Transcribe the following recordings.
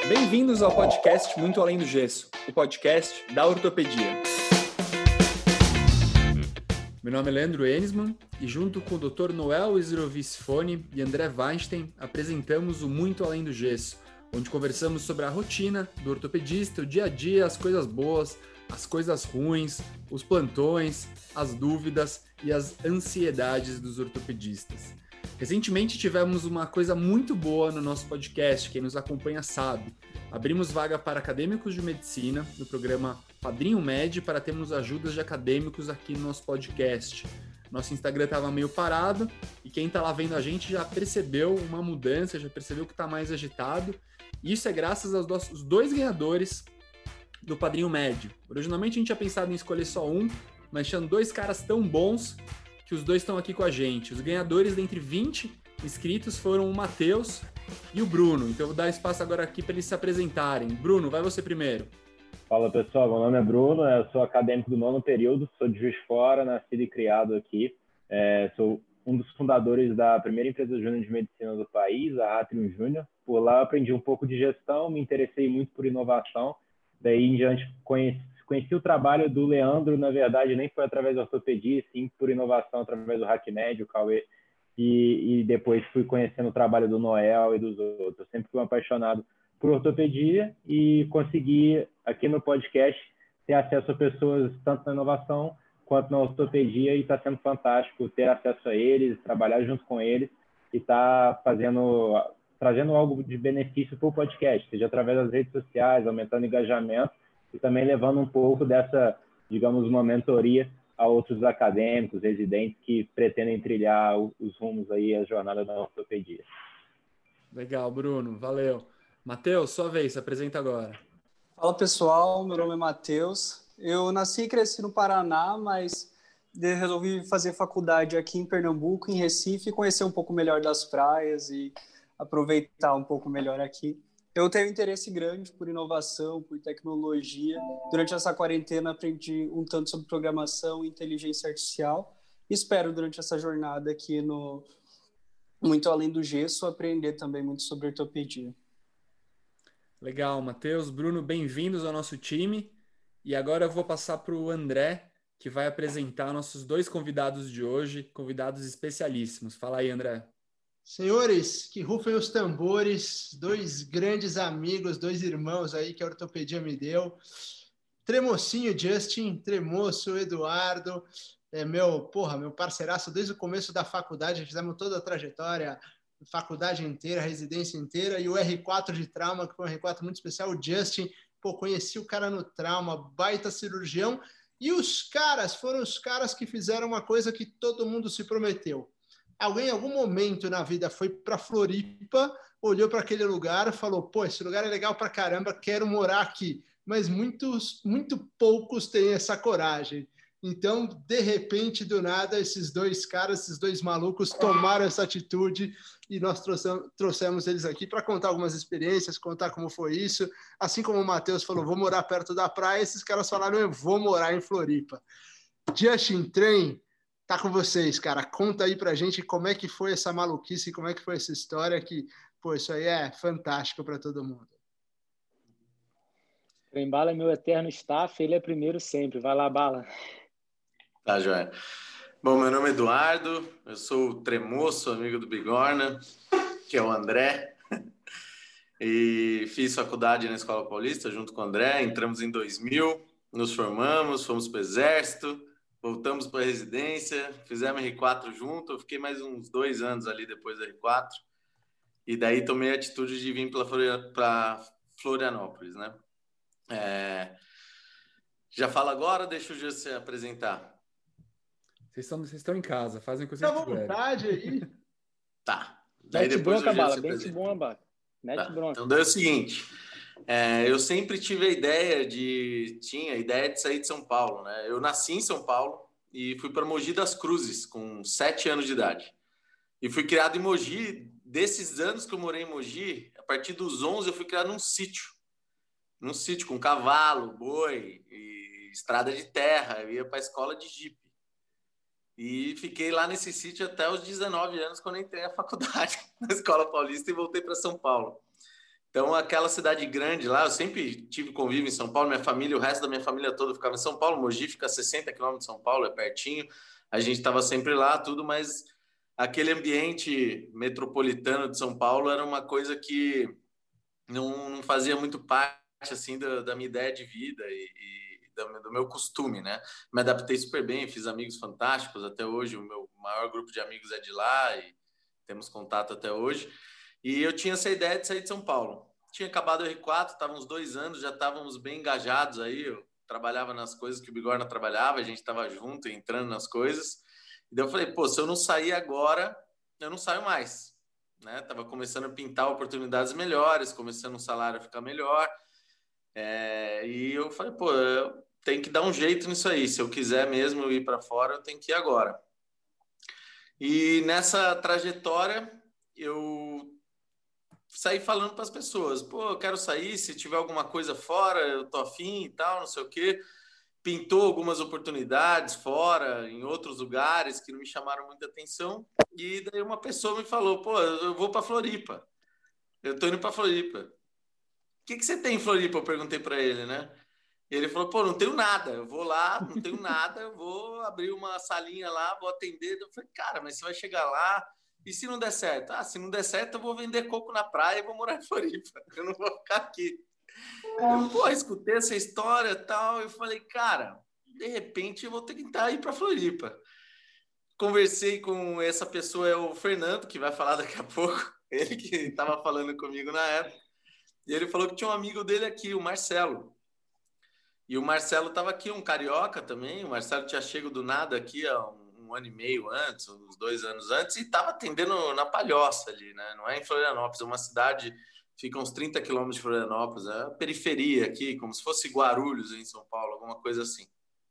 Bem-vindos ao podcast Muito Além do Gesso, o podcast da ortopedia. Meu nome é Leandro Enisman e junto com o Dr. Noel Isrovicifone e André Weinstein apresentamos o Muito Além do Gesso, onde conversamos sobre a rotina do ortopedista, o dia a dia, as coisas boas, as coisas ruins, os plantões, as dúvidas e as ansiedades dos ortopedistas. Recentemente tivemos uma coisa muito boa no nosso podcast, quem nos acompanha sabe. Abrimos vaga para acadêmicos de medicina no programa Padrinho Med para termos ajudas de acadêmicos aqui no nosso podcast. Nosso Instagram estava meio parado e quem está lá vendo a gente já percebeu uma mudança, já percebeu que está mais agitado. Isso é graças aos nossos dois ganhadores do Padrinho Médio. Originalmente a gente tinha pensado em escolher só um, mas tinham dois caras tão bons que os dois estão aqui com a gente. Os ganhadores dentre 20 inscritos foram o Matheus e o Bruno. Então eu vou dar espaço agora aqui para eles se apresentarem. Bruno, vai você primeiro. Fala pessoal, meu nome é Bruno, eu sou acadêmico do 9º período, sou de Juiz de Fora, nascido e criado aqui. Sou um dos fundadores da primeira empresa júnior de medicina do país, a Atrium Júnior. Por lá eu aprendi um pouco de gestão, me interessei muito por inovação. Daí em diante conheci o trabalho do Leandro, na verdade nem foi através da ortopedia, sim por inovação através do HackMed, o Cauê, e depois fui conhecendo o trabalho do Noel e dos outros. Eu sempre fui um apaixonado por ortopedia e consegui aqui no podcast ter acesso a pessoas tanto na inovação quanto na ortopedia e está sendo fantástico ter acesso a eles, trabalhar junto com eles e estar trazendo algo de benefício para o podcast, seja através das redes sociais, aumentando o engajamento e também levando um pouco dessa, digamos, uma mentoria a outros acadêmicos, residentes que pretendem trilhar os rumos aí, a jornada da ortopedia. Legal, Bruno, valeu. Matheus, sua vez, se apresenta agora. Fala pessoal, meu nome é Matheus. Eu nasci e cresci no Paraná, mas resolvi fazer faculdade aqui em Pernambuco, em Recife, conhecer um pouco melhor das praias e aproveitar um pouco melhor aqui. Eu tenho interesse grande por inovação, por tecnologia. Durante essa quarentena aprendi um tanto sobre programação e inteligência artificial. Espero durante essa jornada aqui no Muito Além do Gesso aprender também muito sobre ortopedia. Legal, Matheus, Bruno, bem-vindos ao nosso time. E agora eu vou passar para o André, que vai apresentar nossos dois convidados de hoje, convidados especialíssimos. Fala aí, André. Senhores, que rufem os tambores, dois grandes amigos, dois irmãos aí que a ortopedia me deu. Tremocinho Justin, Tremoço Eduardo, meu parceiraço desde o começo da faculdade, fizemos toda a trajetória, faculdade inteira, residência inteira, e o R4 de trauma, que foi um R4 muito especial, o Justin, conheci o cara no trauma, baita cirurgião, e os caras foram os caras que fizeram uma coisa que todo mundo se prometeu. Alguém em algum momento na vida foi para Floripa, olhou para aquele lugar e falou, esse lugar é legal pra caramba, quero morar aqui. Mas muito poucos têm essa coragem. Então, de repente, do nada, esses dois caras, esses dois malucos tomaram essa atitude e nós trouxemos eles aqui para contar algumas experiências, contar como foi isso. Assim como o Matheus falou, vou morar perto da praia, esses caras falaram, eu vou morar em Floripa. Justin Trem, tá com vocês, cara. Conta aí pra gente como é que foi essa maluquice, como é que foi essa história que, isso aí é fantástico para todo mundo. Trem-bala é meu eterno staff, ele é primeiro sempre. Vai lá, Bala. Tá, joia. Bom, meu nome é Eduardo, eu sou o Tremoço, amigo do Bigorna, que é o André, e fiz faculdade na Escola Paulista junto com o André, entramos em 2000, nos formamos, fomos para o Exército, voltamos para a residência, fizemos R4 junto, eu fiquei mais uns 2 anos ali depois do R4, e daí tomei a atitude de vir para Florianópolis, né? Já fala agora, deixa o Gil se apresentar. Vocês estão em casa, fazem o que vocês quiserem. Fica à vontade aí. Tá. Daí mete depois bronca, o Gil Bala, se mete bomba. Mete bronca. Então, daí é o seguinte, eu sempre tive a ideia de sair de São Paulo, né? Eu nasci em São Paulo e fui para Mogi das Cruzes com 7 anos de idade. E fui criado em Mogi. Desses anos que eu morei em Mogi, a partir dos 11 eu fui criado num sítio com cavalo, boi e estrada de terra. Eu ia para a escola de jipe. E fiquei lá nesse sítio até os 19 anos, quando entrei na faculdade, na Escola Paulista, e voltei para São Paulo. Então, aquela cidade grande lá, eu sempre tive convívio em São Paulo, minha família, o resto da minha família toda ficava em São Paulo, Mogi fica a 60 quilômetros de São Paulo, é pertinho, a gente estava sempre lá, tudo, mas aquele ambiente metropolitano de São Paulo era uma coisa que não fazia muito parte, assim, da minha ideia de vida e do meu costume, né? Me adaptei super bem, fiz amigos fantásticos, até hoje o meu maior grupo de amigos é de lá e temos contato até hoje. E eu tinha essa ideia de sair de São Paulo. Tinha acabado o R4, estava uns 2 anos, já estávamos bem engajados aí. Eu trabalhava nas coisas que o Bigorna trabalhava, a gente estava junto, entrando nas coisas. E daí eu falei, pô, se eu não sair agora, eu não saio mais. Né? Tava começando a pintar oportunidades melhores, começando um salário a ficar melhor. E eu falei, pô, eu tenho que dar um jeito nisso aí. Se eu quiser mesmo ir para fora, eu tenho que ir agora. E nessa trajetória, eu sair falando para as pessoas, pô, eu quero sair, se tiver alguma coisa fora, eu tô afim e tal, não sei o quê. Pintou algumas oportunidades fora, em outros lugares que não me chamaram muita atenção, e daí uma pessoa me falou, pô, eu vou para Floripa, eu tô indo para Floripa. O que você tem em Floripa? Eu perguntei para ele, né? E ele falou, pô, não tenho nada, eu vou lá, não tenho nada, eu vou abrir uma salinha lá, vou atender. Eu falei, cara, mas você vai chegar lá, e se não der certo? Ah, se não der certo, eu vou vender coco na praia e vou morar em Floripa. Eu não vou ficar aqui. Eu, pô, escutei essa história e tal. Eu falei, cara, de repente eu vou tentar ir para Floripa. Conversei com essa pessoa, é o Fernando, que vai falar daqui a pouco. Ele que estava falando comigo na época. E ele falou que tinha um amigo dele aqui, o Marcelo. E o Marcelo estava aqui, um carioca também. O Marcelo tinha chego do nada aqui há um ano e meio antes, uns 2 anos antes, e estava atendendo na Palhoça ali, né? Não é em Florianópolis, é uma cidade, fica uns 30 quilômetros de Florianópolis, é a periferia aqui, como se fosse Guarulhos em São Paulo, alguma coisa assim.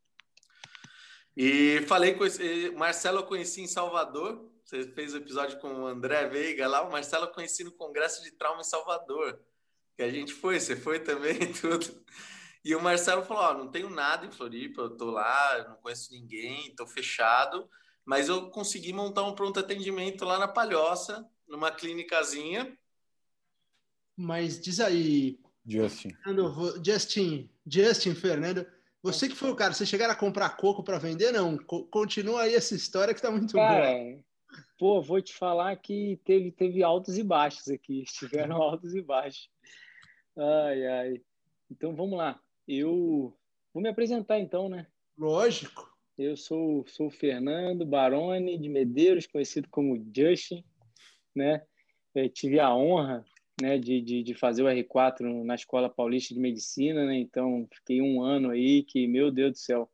E falei com esse Marcelo, eu conheci em Salvador. Você fez o episódio com o André Veiga lá. O Marcelo eu conheci no Congresso de Trauma em Salvador, que a gente foi, você foi também e tudo. E o Marcelo falou, ó, não tenho nada em Floripa, eu tô lá, não conheço ninguém, tô fechado, mas eu consegui montar um pronto atendimento lá na Palhoça, numa clínicazinha. Mas diz aí, Justin, Fernando, você que foi o cara, vocês chegaram a comprar coco para vender? Não, continua aí essa história que tá muito boa. Pô, vou te falar que teve altos e baixos aqui, tiveram altos e baixos. Ai. Então vamos lá. Eu vou me apresentar então, né? Lógico. Eu sou o Fernando Baroni de Medeiros, conhecido como Justin, né? Eu tive a honra, né, de fazer o R4 na Escola Paulista de Medicina, né? Então fiquei 1 ano aí que, meu Deus do céu,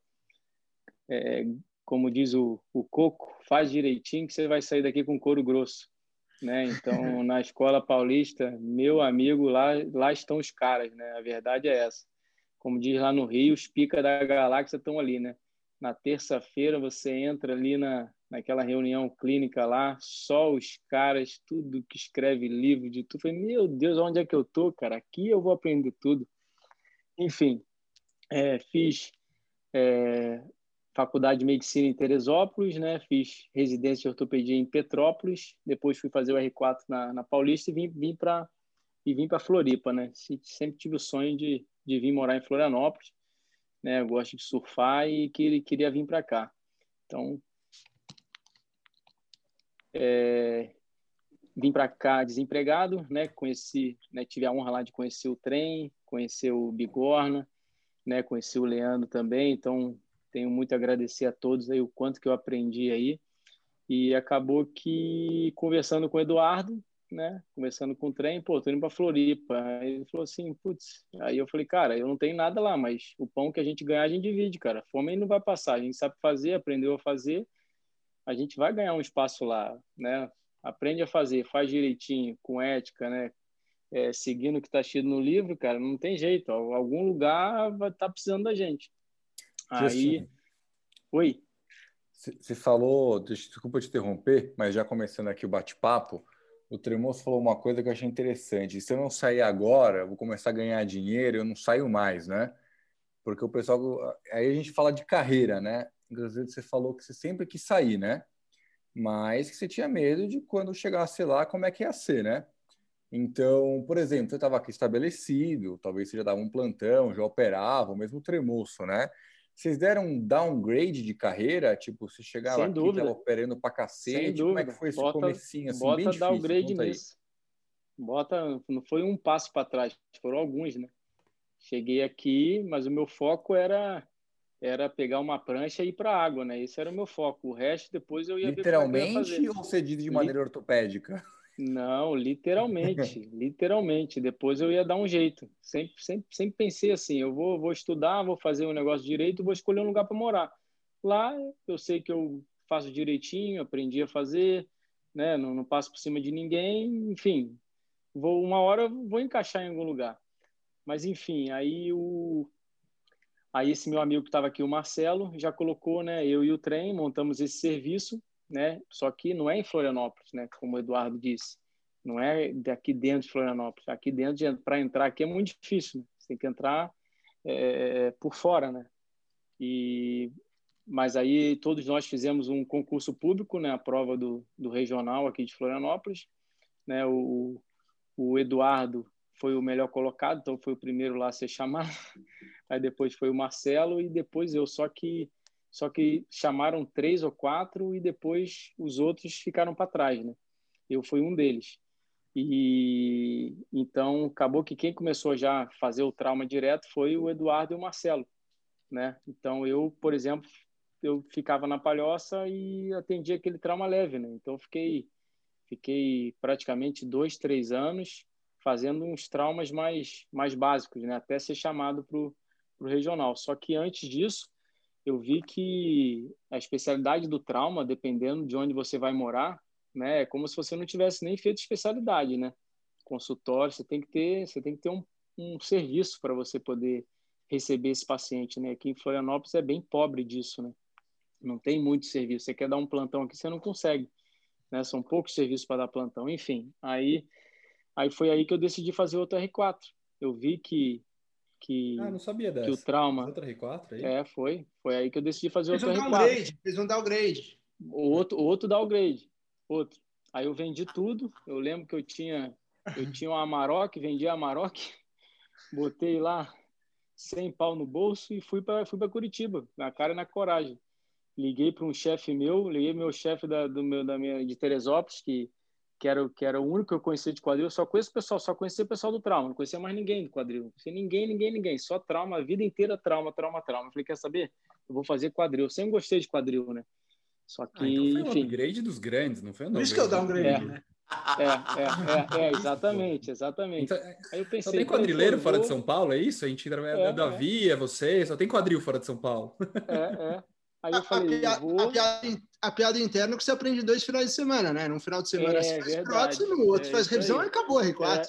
como diz o Coco, faz direitinho que você vai sair daqui com couro grosso, né? Então na Escola Paulista, meu amigo, lá estão os caras, né? A verdade é essa. Como diz lá no Rio, os pica da galáxia estão ali, né? Na terça-feira você entra ali naquela reunião clínica lá, só os caras, tudo que escreve livro de tudo. Falei, meu Deus, onde é que eu tô, cara? Aqui eu vou aprender tudo. Enfim, fiz faculdade de medicina em Teresópolis, né? Fiz residência de ortopedia em Petrópolis, depois fui fazer o R4 na Paulista e vim para Floripa, né? Sempre tive o sonho de vir morar em Florianópolis, né? Eu gosto de surfar e queria vir para cá. Então, vim para cá desempregado, né? Conheci, né? Tive a honra lá de conhecer o Trem, conhecer o Bigorna, né? Conheci o Leandro também. Então, tenho muito a agradecer a todos aí o quanto que eu aprendi aí. E acabou que conversando com o Eduardo, né? Conversando com o Trem, pô, tô indo para Floripa. Aí ele falou assim, putz. Aí eu falei, cara, eu não tenho nada lá, mas o pão que a gente ganhar, a gente divide, cara. Fome aí não vai passar. A gente sabe fazer, aprendeu a fazer. A gente vai ganhar um espaço lá, né? Aprende a fazer, faz direitinho, com ética, né? Seguindo o que está escrito no livro, cara, não tem jeito. Algum lugar vai estar precisando da gente. Aí, oi. Você falou, desculpa te interromper, mas já começando aqui o bate-papo, o Tremoço falou uma coisa que eu achei interessante. Se eu não sair agora, eu vou começar a ganhar dinheiro, eu não saio mais, né? Porque o pessoal... Aí a gente fala de carreira, né? Inclusive, você falou que você sempre quis sair, né? Mas que você tinha medo de quando chegasse lá, como é que ia ser, né? Então, por exemplo, você estava aqui estabelecido, talvez você já dava um plantão, já operava, o mesmo Tremoço, né? Vocês deram um downgrade de carreira? Tipo, você chegava Sem aqui, estava dúvida, operando pra sem cacete. Como é que dúvida. foi esse Bota, comecinho, assim, bem bota difícil? downgrade Conta aí. nisso. Não foi um passo para trás, foram alguns, né? Cheguei aqui, mas o meu foco era pegar uma prancha e ir para a água, né? Esse era o meu foco. O resto depois eu ia ver como é que eu ia fazer. Literalmente ou você diz de maneira ortopédica? Não, literalmente, literalmente. Depois eu ia dar um jeito. Sempre pensei assim: eu vou estudar, vou fazer um negócio direito, vou escolher um lugar para morar. Lá eu sei que eu faço direitinho, aprendi a fazer, né? Não passo por cima de ninguém, enfim. Uma hora eu vou encaixar em algum lugar. Mas enfim, aí esse meu amigo que estava aqui, o Marcelo, já colocou, né? Eu e o trem montamos esse serviço, né? Só que não é em Florianópolis, né? Como o Eduardo disse, não é daqui dentro de Florianópolis. Aqui dentro, para entrar aqui é muito difícil, né? Você tem que entrar por fora, né? Mas aí todos nós fizemos um concurso público, né? A prova do regional aqui de Florianópolis, né? O Eduardo foi o melhor colocado, então foi o primeiro lá a ser chamado. Aí depois foi o Marcelo e depois eu. Só que chamaram 3 ou 4 e depois os outros ficaram para trás, né? Eu fui um deles. E então acabou que quem começou já a fazer o trauma direto foi o Eduardo e o Marcelo, né? Então eu, por exemplo, eu ficava na Palhoça e atendia aquele trauma leve, né? Então fiquei praticamente 2, 3 anos fazendo uns traumas mais básicos, né? Até ser chamado para o regional. Só que antes disso, eu vi que a especialidade do trauma, dependendo de onde você vai morar, né? É como se você não tivesse nem feito especialidade, né? Consultório, você tem que ter um serviço para você poder receber esse paciente, né? Aqui em Florianópolis é bem pobre disso, né? Não tem muito serviço. Você quer dar um plantão aqui, você não consegue, né? São poucos serviços para dar plantão. Enfim, aí foi aí que eu decidi fazer outro R4. Eu vi que não sabia que o dessa. trauma... Outra R4 aí? Foi aí que eu decidi fazer Fez outro um R4. downgrade, fez um downgrade. O outro downgrade. Outro. Aí eu vendi tudo. Eu lembro que eu tinha uma Amarok, vendi a Amarok, botei lá 100 pau no bolso e fui para Curitiba, na cara e na coragem. Liguei para um chefe meu chefe de Teresópolis, que era o único que eu conhecia de quadril. Eu só conhecia o pessoal do trauma, não conhecia mais ninguém do quadril. Não conhecia ninguém. Só trauma, a vida inteira trauma. Eu falei, quer saber? Eu vou fazer quadril. Eu sempre gostei de quadril, né? Só que, então foi um enfim... upgrade dos grandes, não foi um Por isso que eu downgrade, né? Exatamente. Então, Aí eu pensei, só tem quadrileiro fora de vou... São Paulo, é isso? A gente é da Via, você, só tem quadril fora de São Paulo. Aí eu falei, eu vou... A piada interna que você aprende em 2 finais de semana, né? Num final de semana você faz prótese, no outro faz revisão e acabou a R4.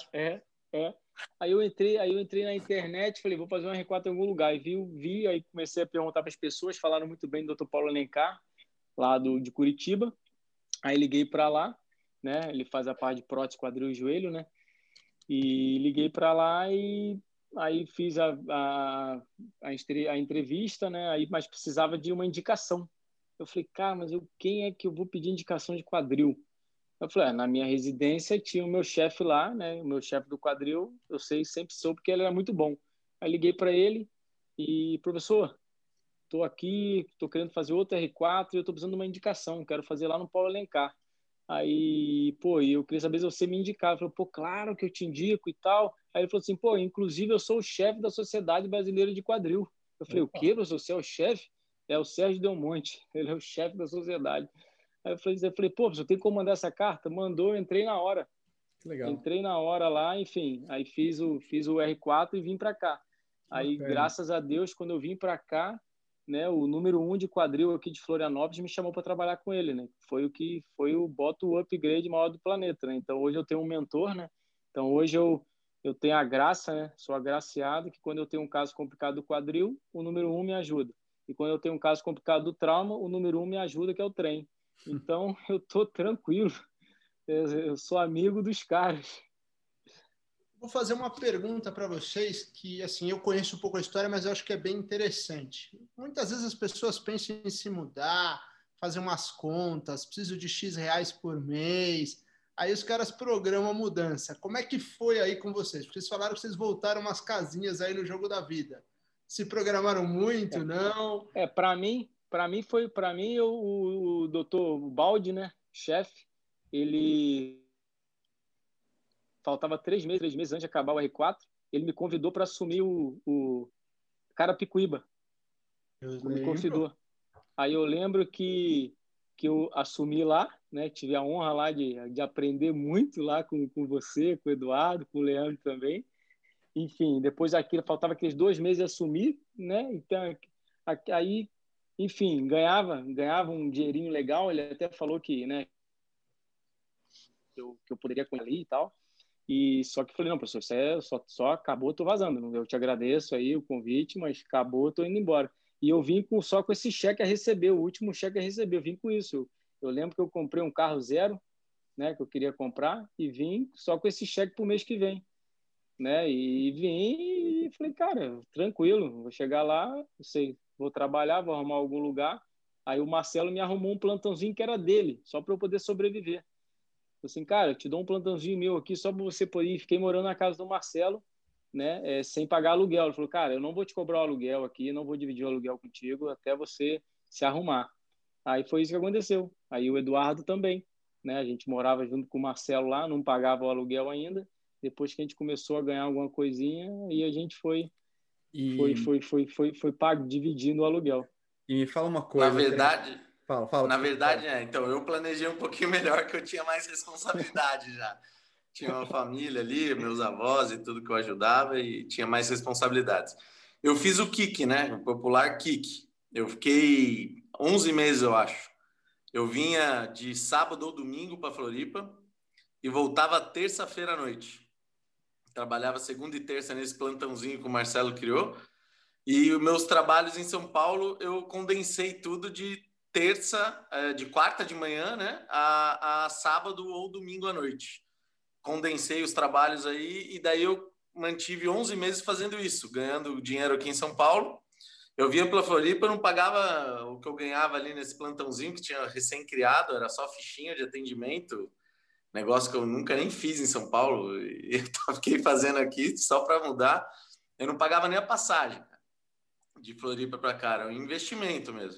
Aí eu entrei na internet, falei, vou fazer uma R4 em algum lugar. E vi, aí comecei a perguntar para as pessoas, falaram muito bem do Dr. Paulo Alencar, lá de Curitiba. Aí liguei para lá, né? Ele faz a parte de prótese, quadril e joelho, né? E liguei para lá e aí fiz a entrevista, né? Aí, mas precisava de uma indicação. Eu falei, cara, mas quem é que eu vou pedir indicação de quadril? Eu falei, na minha residência tinha o meu chefe lá, né? O meu chefe do quadril, eu sempre soube porque ele era muito bom. Aí liguei para ele e, professor, estou aqui, estou querendo fazer outro R4 e eu estou precisando de uma indicação, quero fazer lá no Paulo Alencar. Aí, eu queria saber se você me indicava. Eu falei, claro que eu te indico e tal. Aí ele falou assim, inclusive eu sou o chefe da Sociedade Brasileira de Quadril. Eu falei, o quê, professor? Você é o chefe? É o Sérgio Del Monte, ele é o chefe da sociedade. Aí eu falei, professor, tem como mandar essa carta? Mandou, eu entrei na hora. Que legal. Entrei na hora lá, enfim, aí fiz o R4 e vim para cá. Aí, graças a Deus, quando eu vim para cá, né, o número 1 de quadril aqui de Florianópolis me chamou para trabalhar com ele, né? Foi o bota o upgrade maior do planeta, né? Então hoje eu tenho um mentor, né? Então hoje eu tenho a graça, né? Sou agraciado que quando eu tenho um caso complicado do quadril, o número 1 me ajuda. E quando eu tenho um caso complicado do trauma, o número 1 me ajuda, que é o trem. Então eu tô tranquilo. Eu sou amigo dos caras. Vou fazer uma pergunta para vocês que, assim, eu conheço um pouco a história, mas eu acho que é bem interessante. Muitas vezes as pessoas pensam em se mudar, fazer umas contas, preciso de X reais por mês, aí os caras programam a mudança. Como é que foi aí com vocês? Porque vocês falaram que vocês voltaram umas casinhas aí no jogo da vida. Se programaram muito, não? Para mim o doutor Baldi, né, chefe, ele faltava 3 meses antes de acabar o R4, ele me convidou para assumir o Carapicuíba. Me convidou. Aí eu lembro que eu assumi lá, né? Tive a honra lá de aprender muito lá com você, com o Eduardo, com o Leandro também. Enfim, depois faltava aqueles 2 meses de assumir, né? Então, aí, enfim, ganhava um dinheirinho legal. Ele até falou que, né, que eu poderia com ele ali e tal. E só que eu falei, não, professor, só acabou, tô vazando. Eu te agradeço aí o convite, mas acabou, tô indo embora. E eu vim só com esse cheque a receber, o último cheque a receber. Eu vim com isso. Eu lembro que eu comprei um carro zero, né, que eu queria comprar, e vim só com esse cheque pro mês que vem, né? E vim e falei, cara, tranquilo, vou chegar lá, não sei, vou trabalhar, vou arrumar algum lugar. Aí o Marcelo me arrumou um plantãozinho que era dele, só para eu poder sobreviver. Falei assim, cara, eu te dou um plantãozinho meu aqui só para você poder ir. Fiquei morando na casa do Marcelo, né, sem pagar aluguel. Ele falou, cara, eu não vou te cobrar o aluguel aqui, não vou dividir o aluguel contigo até você se arrumar. Aí foi isso que aconteceu. Aí o Eduardo também, né, a gente morava junto com o Marcelo lá, não pagava o aluguel ainda. Depois que a gente começou a ganhar alguma coisinha, e a gente foi pago, dividindo o aluguel. E me fala uma coisa. Na verdade, fala. Na verdade, então, eu planejei um pouquinho melhor, que eu tinha mais responsabilidade já. Tinha uma família ali, meus avós e tudo que eu ajudava, e tinha mais responsabilidades. Eu fiz o kick, né? O popular kick. Eu fiquei 11 meses, eu acho. Eu vinha de sábado ou domingo para Floripa e voltava terça-feira à noite. Trabalhava segunda e terça nesse plantãozinho que o Marcelo criou. E os meus trabalhos em São Paulo, eu condensei tudo de quarta de manhã, né, a sábado ou domingo à noite. Condensei os trabalhos aí e daí eu mantive 11 meses fazendo isso, ganhando dinheiro aqui em São Paulo. Eu vinha pela Floripa, não pagava o que eu ganhava ali nesse plantãozinho que tinha recém-criado, era só fichinha de atendimento, negócio que eu nunca nem fiz em São Paulo, e eu fiquei fazendo aqui só para mudar. Eu não pagava nem a passagem de Floripa para cá, era um investimento mesmo.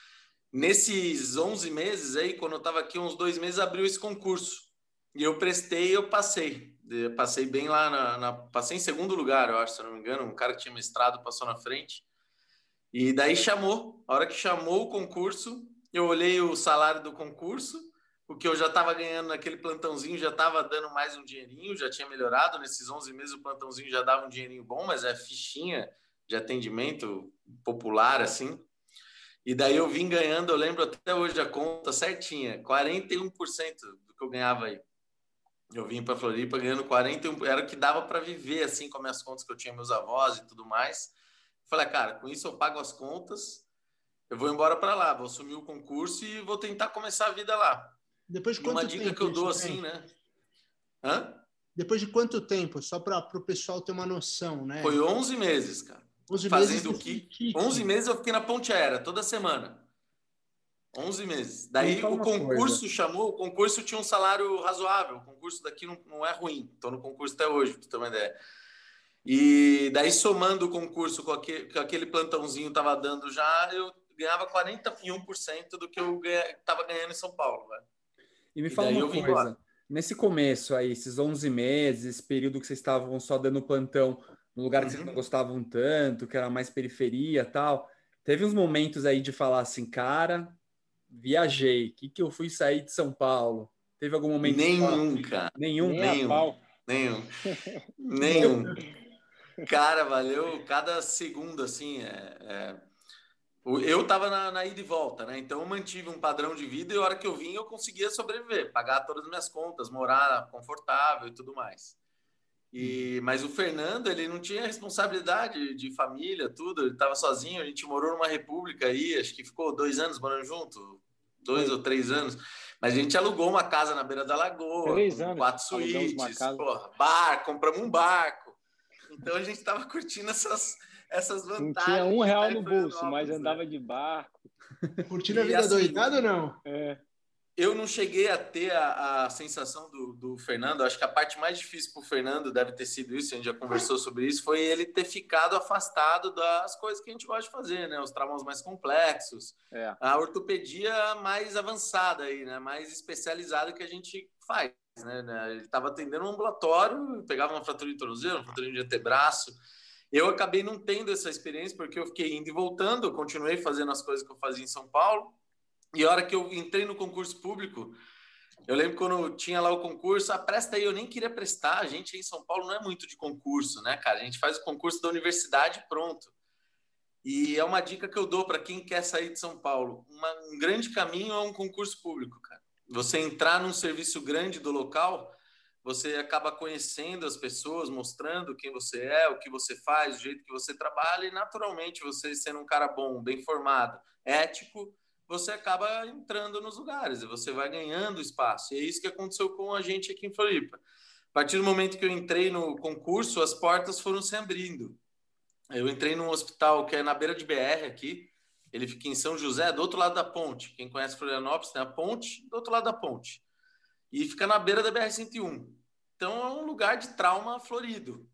Nesses 11 meses aí, quando eu estava aqui, uns 2 meses, abriu esse concurso. E eu prestei e eu passei. Passei bem lá, passei em segundo lugar, eu acho, se eu não me engano. Um cara que tinha mestrado passou na frente. E daí chamou. A hora que chamou o concurso, eu olhei o salário do concurso, o que eu já estava ganhando naquele plantãozinho, já estava dando mais um dinheirinho, já tinha melhorado. Nesses 11 meses o plantãozinho já dava um dinheirinho bom, mas é fichinha de atendimento popular, assim. E daí eu vim ganhando, eu lembro até hoje a conta certinha, 41% do que eu ganhava aí. Eu vim para Floripa ganhando 41%, era o que dava para viver, assim, com as minhas contas que eu tinha, meus avós e tudo mais. Falei, cara, com isso eu pago as contas, eu vou embora para lá, vou assumir o concurso e vou tentar começar a vida lá. Depois de quanto tempo? Uma dica que eu dou assim, né? Depois de quanto tempo? Só para o pessoal ter uma noção, né? Foi 11 meses, cara. 11 fazendo o kick. 11 meses eu fiquei na ponte aérea, toda semana. 11 meses. Daí o concurso chamou, o concurso tinha um salário razoável, o concurso daqui não é ruim, estou no concurso até hoje, para você ter uma ideia. E daí somando o concurso com aquele plantãozinho estava dando já, eu ganhava 41% do que eu estava ganhando em São Paulo. Velho. E me fala uma coisa, nesse começo aí, esses 11 meses, esse período que vocês estavam só dando plantão, no lugar que vocês não gostavam tanto, que era mais periferia e tal. Teve uns momentos aí de falar assim, cara, viajei, que eu fui sair de São Paulo? Teve algum momento? Nenhum, cara. Nenhum? Nenhum. Cara, valeu cada segundo, assim, eu tava na ida e volta, né? Então eu mantive um padrão de vida e a hora que eu vim eu conseguia sobreviver, pagar todas as minhas contas, morar confortável e tudo mais. Mas o Fernando, ele não tinha responsabilidade de família, tudo, ele estava sozinho, a gente morou numa república aí, acho que ficou 2 anos morando junto, 2 ou 3 anos, mas a gente alugou uma casa na beira da lagoa, 3 anos, 4 suítes, porra, compramos um barco, então a gente estava curtindo essas vantagens. Não tinha R$1 no bolso, mas andava de barco. Curtindo a vida doidada ou não? Eu não cheguei a ter a sensação do Fernando. Acho que a parte mais difícil para o Fernando deve ter sido isso, a gente já conversou sobre isso, foi ele ter ficado afastado das coisas que a gente gosta de fazer, né? Os traumas mais complexos, a ortopedia mais avançada, aí, né? Mais especializada que a gente faz. Né? Ele estava atendendo um ambulatório, pegava uma fratura de tornozelo, uma fratura de antebraço. Eu acabei não tendo essa experiência porque eu fiquei indo e voltando, eu continuei fazendo as coisas que eu fazia em São Paulo. E a hora que eu entrei no concurso público, eu lembro quando tinha lá o concurso, presta aí, eu nem queria prestar. A gente em São Paulo não é muito de concurso, né, cara? A gente faz o concurso da universidade e pronto. E é uma dica que eu dou para quem quer sair de São Paulo. Um grande caminho é um concurso público, cara. Você entrar num serviço grande do local, você acaba conhecendo as pessoas, mostrando quem você é, o que você faz, o jeito que você trabalha, e naturalmente você sendo um cara bom, bem formado, ético, você acaba entrando nos lugares e você vai ganhando espaço. E é isso que aconteceu com a gente aqui em Floripa. A partir do momento que eu entrei no concurso, as portas foram se abrindo. Eu entrei num hospital que é na beira de BR aqui, ele fica em São José, do outro lado da ponte. Quem conhece Florianópolis tem a ponte, do outro lado da ponte. E fica na beira da BR-101. Então é um lugar de trauma florido.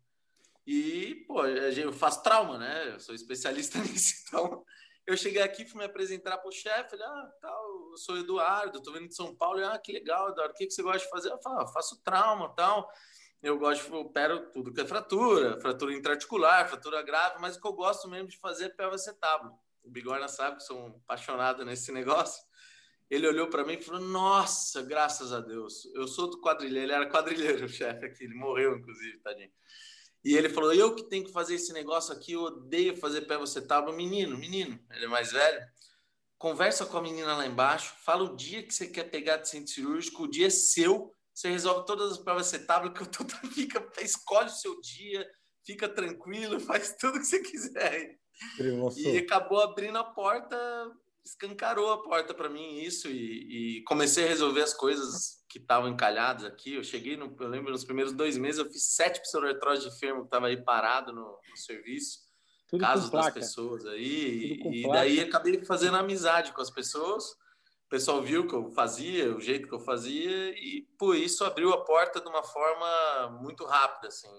E, pô, eu faço trauma, né? Eu sou especialista nisso, então... Eu cheguei aqui, fui me apresentar para o chefe, ele, tal, eu sou Eduardo, estou vindo de São Paulo, ele, que legal, Eduardo, o que você gosta de fazer? Eu falo, faço trauma, tal, eu opero tudo que é fratura intraarticular, fratura grave, mas o que eu gosto mesmo de fazer é PVC-tábulo. O Bigorna sabe que sou um apaixonado nesse negócio. Ele olhou para mim e falou, nossa, graças a Deus, eu sou do quadrilheiro, ele era quadrilheiro, o chefe aqui, ele morreu, inclusive, tadinho. E ele falou, eu que tenho que fazer esse negócio aqui, eu odeio fazer PVC-tábulo. Menino, ele é mais velho, conversa com a menina lá embaixo, fala o dia que você quer pegar de centro cirúrgico, o dia é seu, você resolve todas as PVC-tábulo, que escolhe o seu dia, fica tranquilo, faz tudo que você quiser. E acabou abrindo a porta, escancarou a porta para mim isso, e comecei a resolver as coisas que estavam encalhadas aqui. Eu cheguei, eu lembro, nos primeiros 2 meses, eu fiz 7 pseudoartrose de fêmur que estava aí parado no serviço, tudo casos das pessoas aí, e daí acabei fazendo amizade com as pessoas. O pessoal viu que eu fazia, o jeito que eu fazia, e por isso abriu a porta de uma forma muito rápida, assim.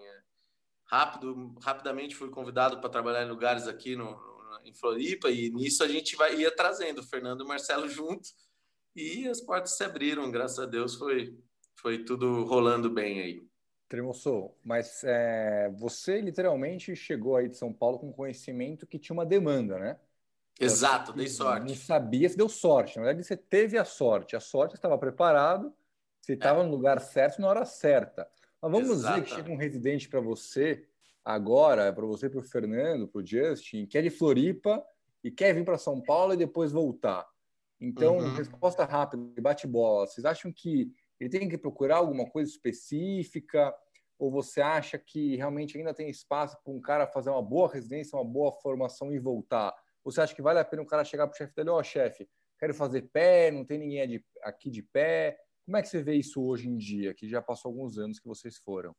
Rapidamente fui convidado para trabalhar em lugares aqui em Floripa, e nisso a gente ia trazendo o Fernando e o Marcelo junto, e as portas se abriram, graças a Deus, foi tudo rolando bem aí. Tremoço, mas você literalmente chegou aí de São Paulo com conhecimento que tinha uma demanda, né? Exato, dei sorte. Não sabia, você deu sorte. Na verdade, você teve a sorte você estava preparado, você estava no lugar certo na hora certa. Mas vamos dizer que chega um residente para você agora, para você, para o Fernando, para o Justin, que é de Floripa e quer vir para São Paulo e depois voltar. Então, resposta rápida, bate-bola. Vocês acham que ele tem que procurar alguma coisa específica? Ou você acha que realmente ainda tem espaço para um cara fazer uma boa residência, uma boa formação e voltar? Ou você acha que vale a pena um cara chegar para o chefe dele, chefe, quero fazer pé, não tem ninguém aqui de pé? Como é que você vê isso hoje em dia, que já passou alguns anos que vocês foram?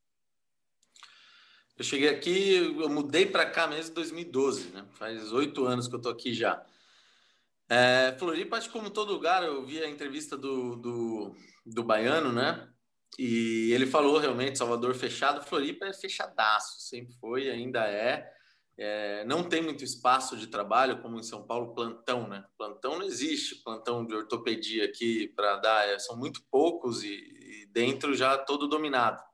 Eu cheguei aqui, eu mudei para cá mesmo em 2012, né? Faz 8 anos que eu tô aqui já. Floripa, acho que como todo lugar, eu vi a entrevista do Baiano, né? E ele falou realmente, Salvador fechado, Floripa é fechadaço, sempre foi, ainda é. Não tem muito espaço de trabalho, como em São Paulo, plantão, né? Plantão não existe, plantão de ortopedia aqui para dar, são muito poucos e dentro já todo dominado.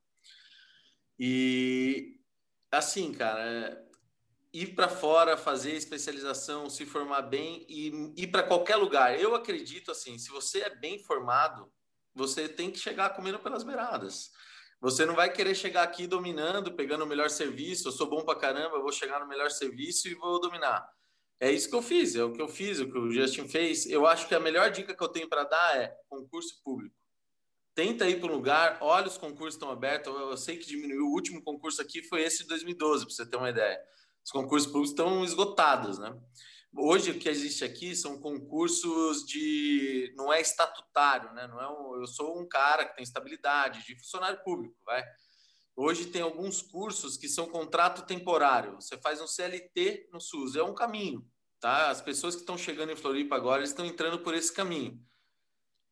E assim, cara, ir para fora, fazer especialização, se formar bem e ir para qualquer lugar. Eu acredito assim, se você é bem formado, você tem que chegar comendo pelas beiradas. Você não vai querer chegar aqui dominando, pegando o melhor serviço. Eu sou bom pra caramba, eu vou chegar no melhor serviço e vou dominar. É isso que eu fiz, é o que eu fiz, o que o Justin fez. Eu acho que a melhor dica que eu tenho para dar é concurso público. Tenta ir para um lugar, olha, os concursos estão abertos. Eu sei que diminuiu. O último concurso aqui foi esse de 2012, para você ter uma ideia. Os concursos públicos estão esgotados, né? Hoje, o que existe aqui são concursos não é estatutário, né? Eu sou um cara que tem estabilidade, de funcionário público, vai. Hoje tem alguns cursos que são contrato temporário. Você faz um CLT no SUS, é um caminho, tá? As pessoas que estão chegando em Floripa agora, eles estão entrando por esse caminho.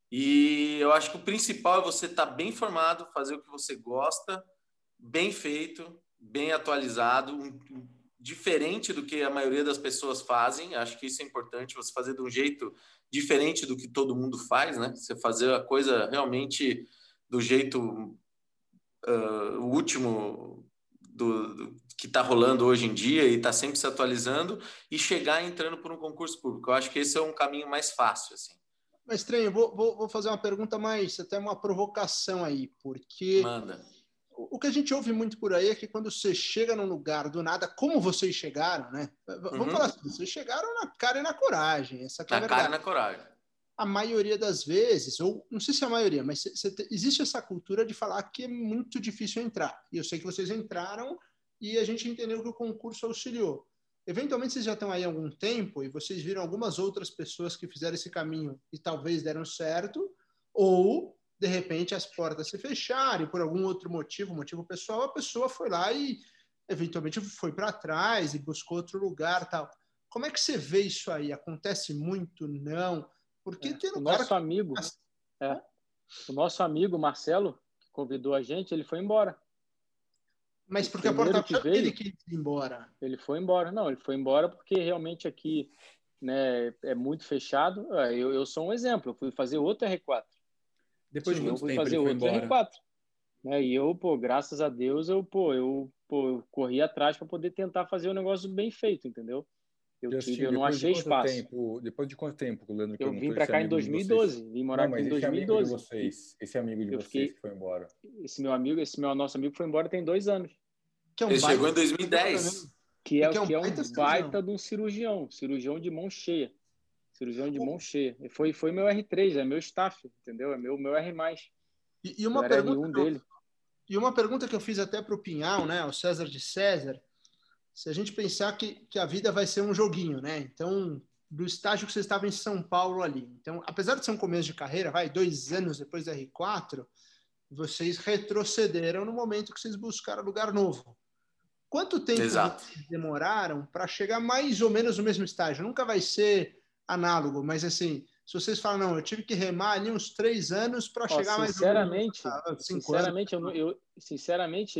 E eu acho que o principal é você estar bem formado, fazer o que você gosta, bem feito, bem atualizado, diferente do que a maioria das pessoas fazem. Acho que isso é importante, você fazer de um jeito diferente do que todo mundo faz, né? Você fazer a coisa realmente do jeito o último do que está rolando hoje em dia e está sempre se atualizando e chegar entrando por um concurso público. Eu acho que esse é um caminho mais fácil, assim. Mas, Trem, vou fazer uma pergunta mais, até uma provocação aí, porque Manda. o que a gente ouve muito por aí é que quando você chega num lugar do nada, como vocês chegaram, né? Vamos falar assim, vocês chegaram na cara e na coragem, essa que é a verdade. Na cara e na coragem. A maioria das vezes, ou não sei se é a maioria, mas existe essa cultura de falar que é muito difícil entrar. E eu sei que vocês entraram e a gente entendeu que o concurso auxiliou. Eventualmente, vocês já estão aí há algum tempo e vocês viram algumas outras pessoas que fizeram esse caminho e talvez deram certo, ou, de repente, as portas se fecharam e por algum outro motivo pessoal, a pessoa foi lá e, eventualmente, foi para trás e buscou outro lugar tal. Como é que você vê isso aí? Acontece muito? Não? Porque tem o nosso amigo Marcelo, que convidou a gente, ele foi embora. Mas porque a porta fechou, ele quis ir embora. Ele foi embora. Não, ele foi embora porque realmente aqui, né, é muito fechado. Eu sou um exemplo. Eu fui fazer outro R4. Depois de muito tempo fazer ele foi outro embora. R4. Né? E eu, graças a Deus, eu corri atrás para poder tentar fazer o negócio bem feito, entendeu? Eu não achei espaço. Depois de quanto tempo, Leandro? Eu vim para cá em 2012. Vim morar aqui em 2012. Esse amigo de vocês que foi embora. Esse nosso amigo foi embora tem 2 anos. Ele chegou em 2010. Que é um baita de um cirurgião de mão cheia. Cirurgião de mão cheia. Foi meu R3, é meu staff, entendeu? É meu R+. E uma pergunta que eu fiz até para o Pinhal, né? O César de César. Se a gente pensar que a vida vai ser um joguinho, né? Então, do estágio que você estava em São Paulo ali. Então, apesar de ser um começo de carreira, 2 anos depois da R4, vocês retrocederam no momento que vocês buscaram lugar novo. Quanto tempo vocês demoraram para chegar mais ou menos no mesmo estágio? Nunca vai ser análogo, mas assim, se vocês falam, não, eu tive que remar ali uns 3 anos para chegar mais ou menos a 5 anos. Sinceramente,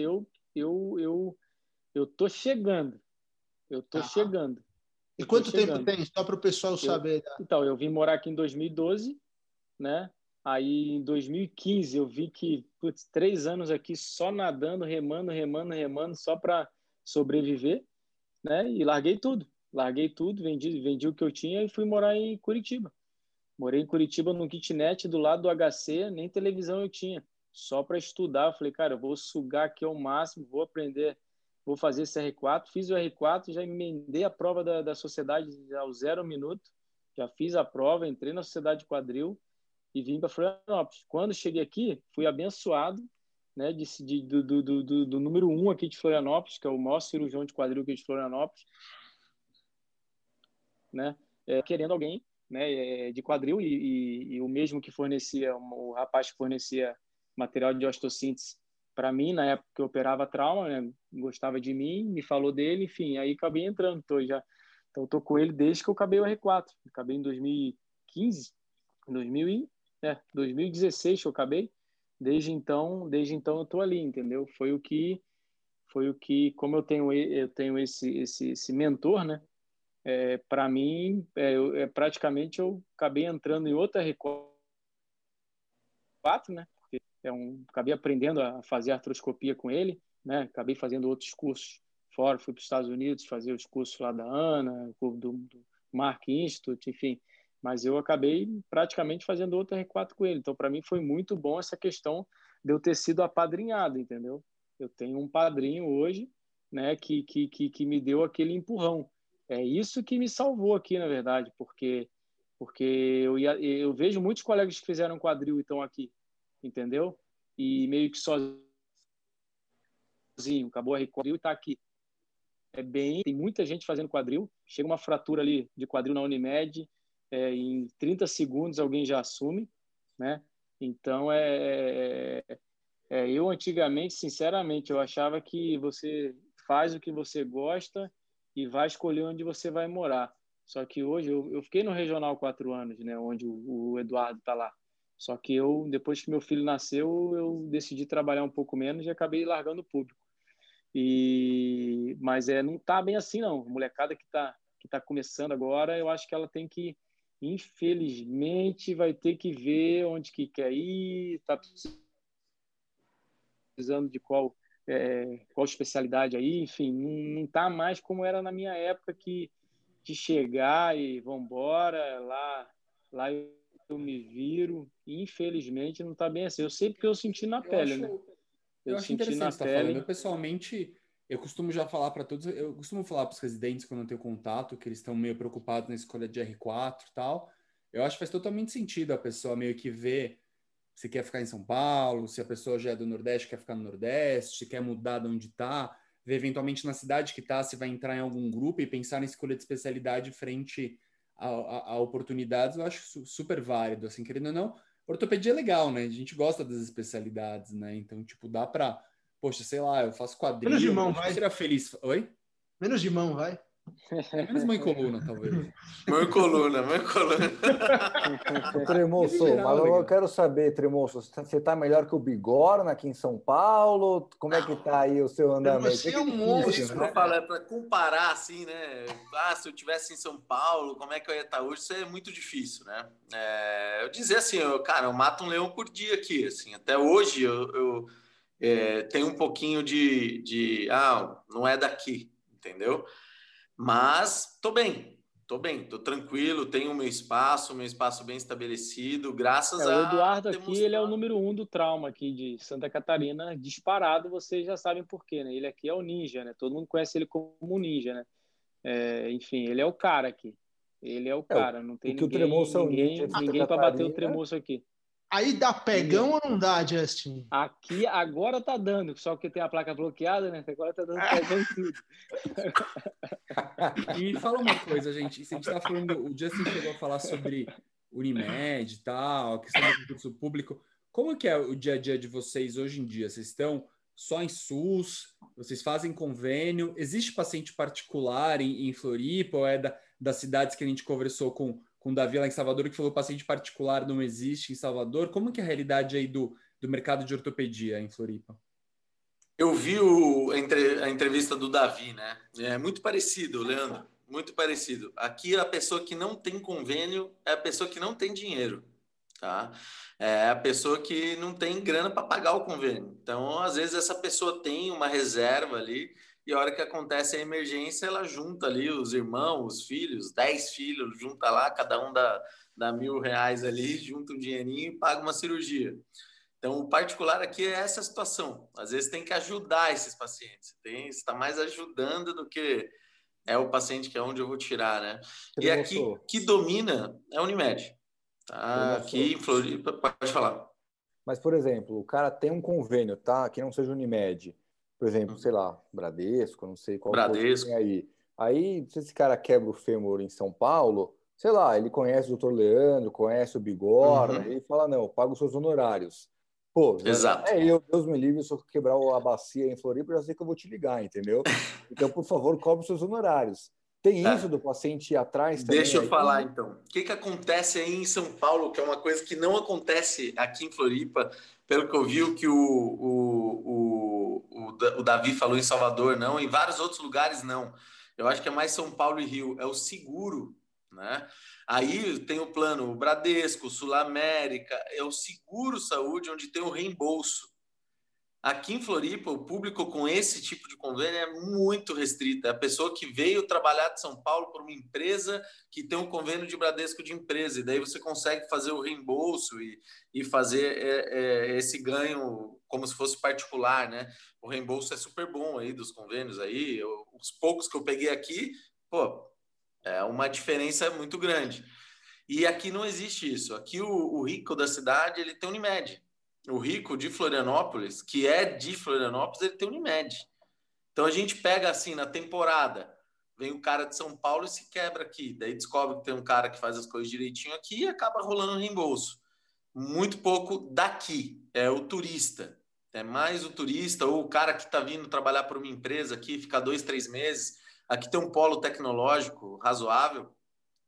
eu tô chegando. Chegando. E quanto tempo tem? Só para o pessoal saber. Então, eu vim morar aqui em 2012, né? Aí, em 2015, eu vi que, 3 anos aqui só nadando, remando, só para sobreviver, né? E larguei tudo, vendi o que eu tinha e fui morar em Curitiba. Morei em Curitiba num kitnet do lado do HC, nem televisão eu tinha, só para estudar. Eu falei, cara, eu vou sugar aqui ao máximo, vou aprender, vou fazer esse R4. Fiz o R4, já emendei a prova da sociedade ao 0 minuto, já fiz a prova, entrei na sociedade de quadril e vim para Florianópolis. Quando cheguei aqui, fui abençoado, né, do número 1 aqui de Florianópolis, que é o maior cirurgião de quadril aqui de Florianópolis, né, querendo alguém, né, de quadril e o mesmo que fornecia, o rapaz que fornecia material de osteossíntese para mim, na época que eu operava trauma, né, gostava de mim, me falou dele, enfim, aí acabei entrando. Então, eu tô com ele desde que eu acabei o R4. Acabei em 2015, 2016 que eu acabei. Desde então eu tô ali, entendeu? Foi o que como eu tenho esse mentor, né? Para mim, praticamente eu acabei entrando em outra R4, né? Porque acabei aprendendo a fazer artroscopia com ele, né? Acabei fazendo outros cursos fora, fui para os Estados Unidos fazer os cursos lá da Ana, do Mark Institute, enfim. Mas eu acabei praticamente fazendo outro R4 com ele. Então, para mim, foi muito bom essa questão de eu ter sido apadrinhado, entendeu? Eu tenho um padrinho hoje, né, que me deu aquele empurrão. É isso que me salvou aqui, na verdade, porque eu vejo muitos colegas que fizeram quadril e estão aqui, entendeu? E meio que sozinho, acabou a quadril e está aqui. Tem muita gente fazendo quadril. Chega uma fratura ali de quadril na Unimed, em 30 segundos alguém já assume, né? Então, eu antigamente, sinceramente, eu achava que você faz o que você gosta e vai escolher onde você vai morar. Só que hoje, eu fiquei no Regional 4 anos, né? Onde o Eduardo está lá. Só que eu, depois que meu filho nasceu, eu decidi trabalhar um pouco menos e acabei largando o público. Mas não tá bem assim, não. A molecada que tá começando agora, eu acho que ela tem que, infelizmente, vai ter que ver onde que quer ir, tá precisando de qual especialidade aí, enfim, não tá mais como era na minha época de chegar e vambora, lá eu me viro, e infelizmente não tá bem assim. Eu sei porque eu senti na pele, né? Eu acho senti na interessante você estar falando. Eu, pessoalmente, eu costumo já falar para todos, eu costumo falar para os residentes quando eu tenho contato, que eles estão meio preocupados na escolha de R4 e tal. Eu acho que faz totalmente sentido a pessoa meio que ver se quer ficar em São Paulo, se a pessoa já é do Nordeste, quer ficar no Nordeste, se quer mudar de onde está, ver eventualmente na cidade que está, se vai entrar em algum grupo e pensar na escolha de especialidade frente a oportunidades. Eu acho super válido, assim, querendo ou não. Ortopedia é legal, né? A gente gosta das especialidades, né? Então, tipo, dá pra... Poxa, sei lá, eu faço quadril... Menos de mão, acho que vai. eu seria feliz... Oi? Menos de mão, vai. Menos mão e coluna, talvez. Mão e coluna. Tremoço, mas eu quero saber, Tremoço, você tá melhor que o Bigorna aqui em São Paulo? Como é que tá aí o seu andamento? Você é um Por monstro, isso que eu falo, é para comparar assim, né? Se eu tivesse em São Paulo, como é que eu ia estar hoje? Isso é muito difícil, né? Eu dizer assim, cara, eu mato um leão por dia aqui, assim. Até hoje eu tenho um pouquinho não é daqui, entendeu? Mas tô bem, tô tranquilo, tenho o meu espaço bem estabelecido, graças O a Eduardo ter aqui, ele é o mostrado. número 1 do trauma aqui de Santa Catarina, disparado, vocês já sabem por quê, né? Ele aqui é o ninja, né? Todo mundo conhece ele como ninja, né? Enfim, ele é o cara aqui. Ele é o cara, não tem o que o Tremoço é o ninja de Santa ninguém para bater o Catarina. Tremoço aqui. Aí dá pegão ou não dá, Justin? Aqui agora tá dando, só que tem a placa bloqueada, né? Agora tá dando pegão em tudo. E me fala uma coisa, gente. Se a gente tá falando, o Justin chegou a falar sobre Unimed e tal, a questão do concurso público. Como que é o dia a dia de vocês hoje em dia? Vocês estão só em SUS? Vocês fazem convênio? Existe paciente particular em Floripa ou é das cidades que a gente conversou com o Davi lá em Salvador, que falou que paciente particular não existe em Salvador? Como que é a realidade aí do mercado de ortopedia em Floripa? Eu vi a entrevista do Davi, né? É muito parecido, Leandro, muito parecido. Aqui a pessoa que não tem convênio é a pessoa que não tem dinheiro, tá? É a pessoa que não tem grana para pagar o convênio. Então, às vezes essa pessoa tem uma reserva ali e a hora que acontece a emergência, ela junta ali os irmãos, os filhos, 10 filhos, junta lá, cada um dá R$ 1.000 ali, junta um dinheirinho e paga uma cirurgia. Então, o particular aqui é essa situação. Às vezes tem que ajudar esses pacientes. Você está mais ajudando do que é o paciente que é onde eu vou tirar, né? E aqui que domina é a Unimed. Tá? Aqui em Floripa, pode falar. Mas, por exemplo, o cara tem um convênio, tá? Que não seja Unimed. Por exemplo, sei lá, Bradesco, não sei qual Bradesco. Tem aí. Aí, se esse cara quebra o fêmur em São Paulo, sei lá, ele conhece o Dr. Leandro, conhece o Bigorna, ele fala, não, eu pago os seus honorários. Pô, exato. Deus me livre, se eu quebrar a bacia em Floripa, eu já sei que eu vou te ligar, entendeu? Então, por favor, cobre os seus honorários. Tem isso do paciente ir atrás também? Deixa eu falar, então. O que acontece aí em São Paulo, que é uma coisa que não acontece aqui em Floripa, pelo que eu vi, o que o Davi falou em Salvador, não, em vários outros lugares, não. Eu acho que é mais São Paulo e Rio. É o seguro, né? Aí tem o plano, o Bradesco, Sul América, é o seguro saúde, onde tem o reembolso. Aqui em Floripa, o público com esse tipo de convênio é muito restrito. É a pessoa que veio trabalhar de São Paulo por uma empresa que tem um convênio de Bradesco de empresa. E daí você consegue fazer o reembolso e fazer esse ganho como se fosse particular, né? O reembolso é super bom aí dos convênios aí. Os poucos que eu peguei aqui, pô, é uma diferença muito grande. E aqui não existe isso. Aqui o rico da cidade, ele tem Unimed. O rico de Florianópolis, que é de Florianópolis, ele tem Unimed. Então a gente pega assim, na temporada, vem o cara de São Paulo e se quebra aqui. Daí descobre que tem um cara que faz as coisas direitinho aqui e acaba rolando um reembolso. Muito pouco daqui, é o turista. É mais o turista ou o cara que está vindo trabalhar por uma empresa aqui, fica 2, 3 meses. Aqui tem um polo tecnológico razoável.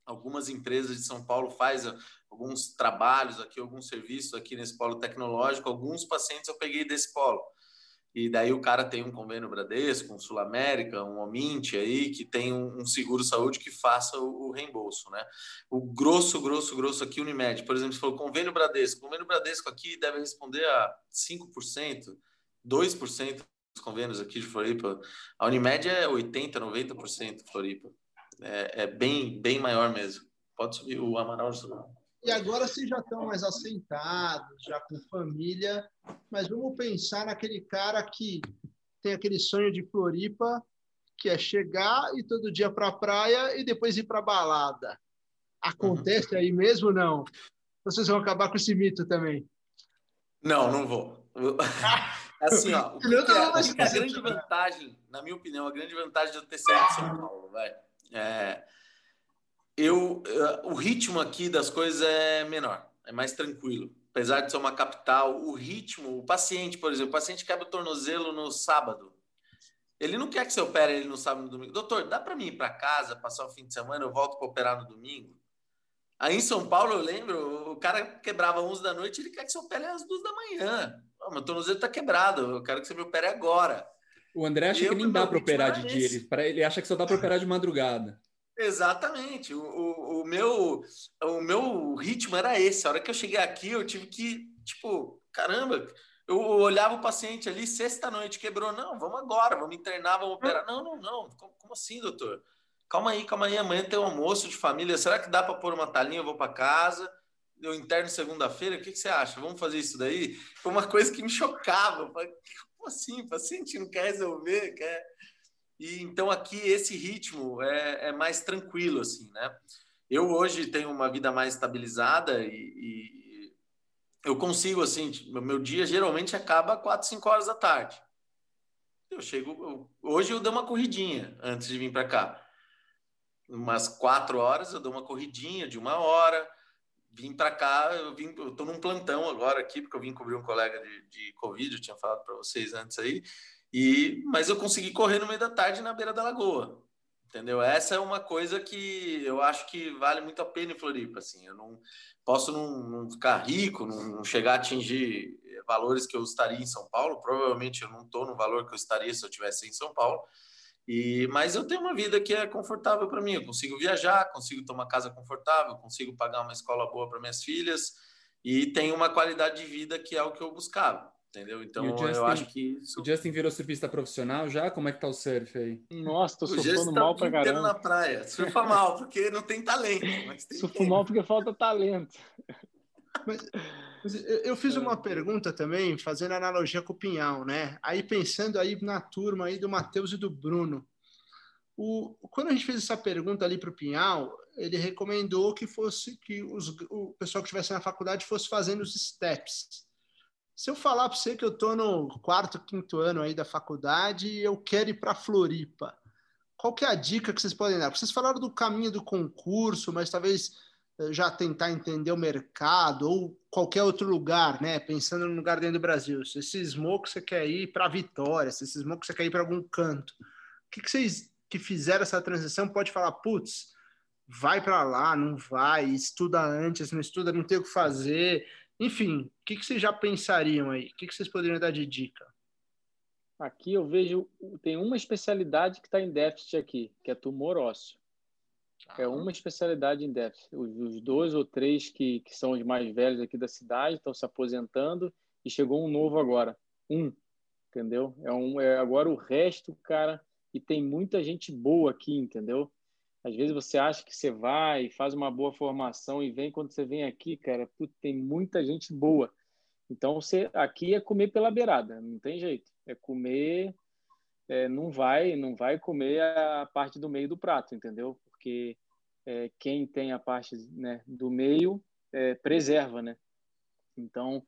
algumas empresas de São Paulo fazem alguns trabalhos aqui, alguns serviços aqui nesse polo tecnológico. Alguns pacientes eu peguei desse polo. E daí o cara tem um convênio Bradesco, um Sul América, um Omint aí, que tem um seguro-saúde que faça o reembolso, né? O grosso aqui, Unimed, por exemplo, se for convênio Bradesco aqui deve responder a 5%, 2% dos convênios aqui de Floripa. A Unimed é 80%, 90% Floripa. É bem maior mesmo. Pode subir o Amaral. E agora vocês já estão mais assentados, já com família, mas vamos pensar naquele cara que tem aquele sonho de Floripa, que é chegar e todo dia para a praia e depois ir para a balada. Acontece aí mesmo ou não? Vocês vão acabar com esse mito também? Não vou. Assim, ó, o que é a grande vantagem, na minha opinião, a grande vantagem de eu ter saído de São Paulo, vai? O ritmo aqui das coisas é menor, é mais tranquilo. Apesar de ser uma capital, o ritmo, o paciente, por exemplo, o paciente quebra o tornozelo no sábado. Ele não quer que você opere ele no sábado e no domingo. Doutor, dá para mim ir para casa, passar o fim de semana, eu volto para operar no domingo? Aí em São Paulo, eu lembro, o cara quebrava 11 da noite, ele quer que você opere às 2 da manhã. Oh, meu tornozelo está quebrado, eu quero que você me opere agora. O André acha que nem dá para operar de dia, ele acha que só dá para operar de madrugada. Exatamente. O meu ritmo era esse. A hora que eu cheguei aqui, eu tive que, caramba, eu olhava o paciente ali, sexta-noite, quebrou. Não, vamos agora, vamos internar, vamos operar. Não. Como assim, doutor? Calma aí. Amanhã tem um almoço de família. Será que dá para pôr uma talinha? Eu vou para casa. Eu interno segunda-feira. O que você acha? Vamos fazer isso daí? Foi uma coisa que me chocava. Eu falei, como assim? O paciente não quer resolver, quer... E então aqui esse ritmo é mais tranquilo, assim, né? Eu hoje tenho uma vida mais estabilizada e eu consigo, assim, meu dia geralmente acaba 4, 5 horas da tarde. Hoje eu dei uma corridinha antes de vir para cá. Umas 4 horas eu dou uma corridinha de 1 hora. Vim para cá, eu tô num plantão agora aqui, porque eu vim cobrir um colega de Covid, eu tinha falado para vocês antes aí. Mas eu consegui correr no meio da tarde na beira da lagoa, entendeu? Essa é uma coisa que eu acho que vale muito a pena em Floripa, assim. Eu não posso não ficar rico, não chegar a atingir valores que eu estaria em São Paulo. Provavelmente eu não estou no valor que eu estaria se eu estivesse em São Paulo. Mas eu tenho uma vida que é confortável para mim. Eu consigo viajar, consigo ter uma casa confortável, consigo pagar uma escola boa para minhas filhas e tenho uma qualidade de vida que é o que eu buscava. Entendeu? Então, eu acho que... O Justin virou surfista profissional já? Como é que tá o surf aí? Nossa, tô surfando mal pra caramba. na praia. Surfa mal, porque não tem talento. Mas tem Surfo mal porque falta talento. Mas eu fiz uma pergunta também, fazendo analogia com o Pinhal, né? Aí pensando aí na turma aí do Matheus e do Bruno. Quando a gente fez essa pergunta ali para o Pinhal, ele recomendou que o pessoal que estivesse na faculdade fosse fazendo os steps. Se eu falar para você que eu estou no 4º, 5º ano aí da faculdade e eu quero ir para Floripa, qual que é a dica que vocês podem dar? Vocês falaram do caminho do concurso, mas talvez já tentar entender o mercado ou qualquer outro lugar, né? Pensando no lugar dentro do Brasil. Se esse smoke você quer ir para Vitória, se esse smoke você quer ir para algum canto. O que vocês que fizeram essa transição pode falar, putz, vai para lá, não vai, estuda antes, não estuda, não tem o que fazer... Enfim, o que vocês já pensariam aí? O que vocês poderiam dar de dica? Aqui eu vejo, tem uma especialidade que está em déficit aqui, que é tumor ósseo. É uma especialidade em déficit. Os 2 ou 3 que são os mais velhos aqui da cidade estão se aposentando e chegou um novo agora. Entendeu? Agora o resto, cara, e tem muita gente boa aqui, entendeu? Às vezes você acha que você vai, faz uma boa formação e quando você vem aqui, cara, tem muita gente boa. Então, aqui é comer pela beirada, não tem jeito. É comer, não vai comer a parte do meio do prato, entendeu? Porque quem tem a parte, né, do meio preserva, né? Então,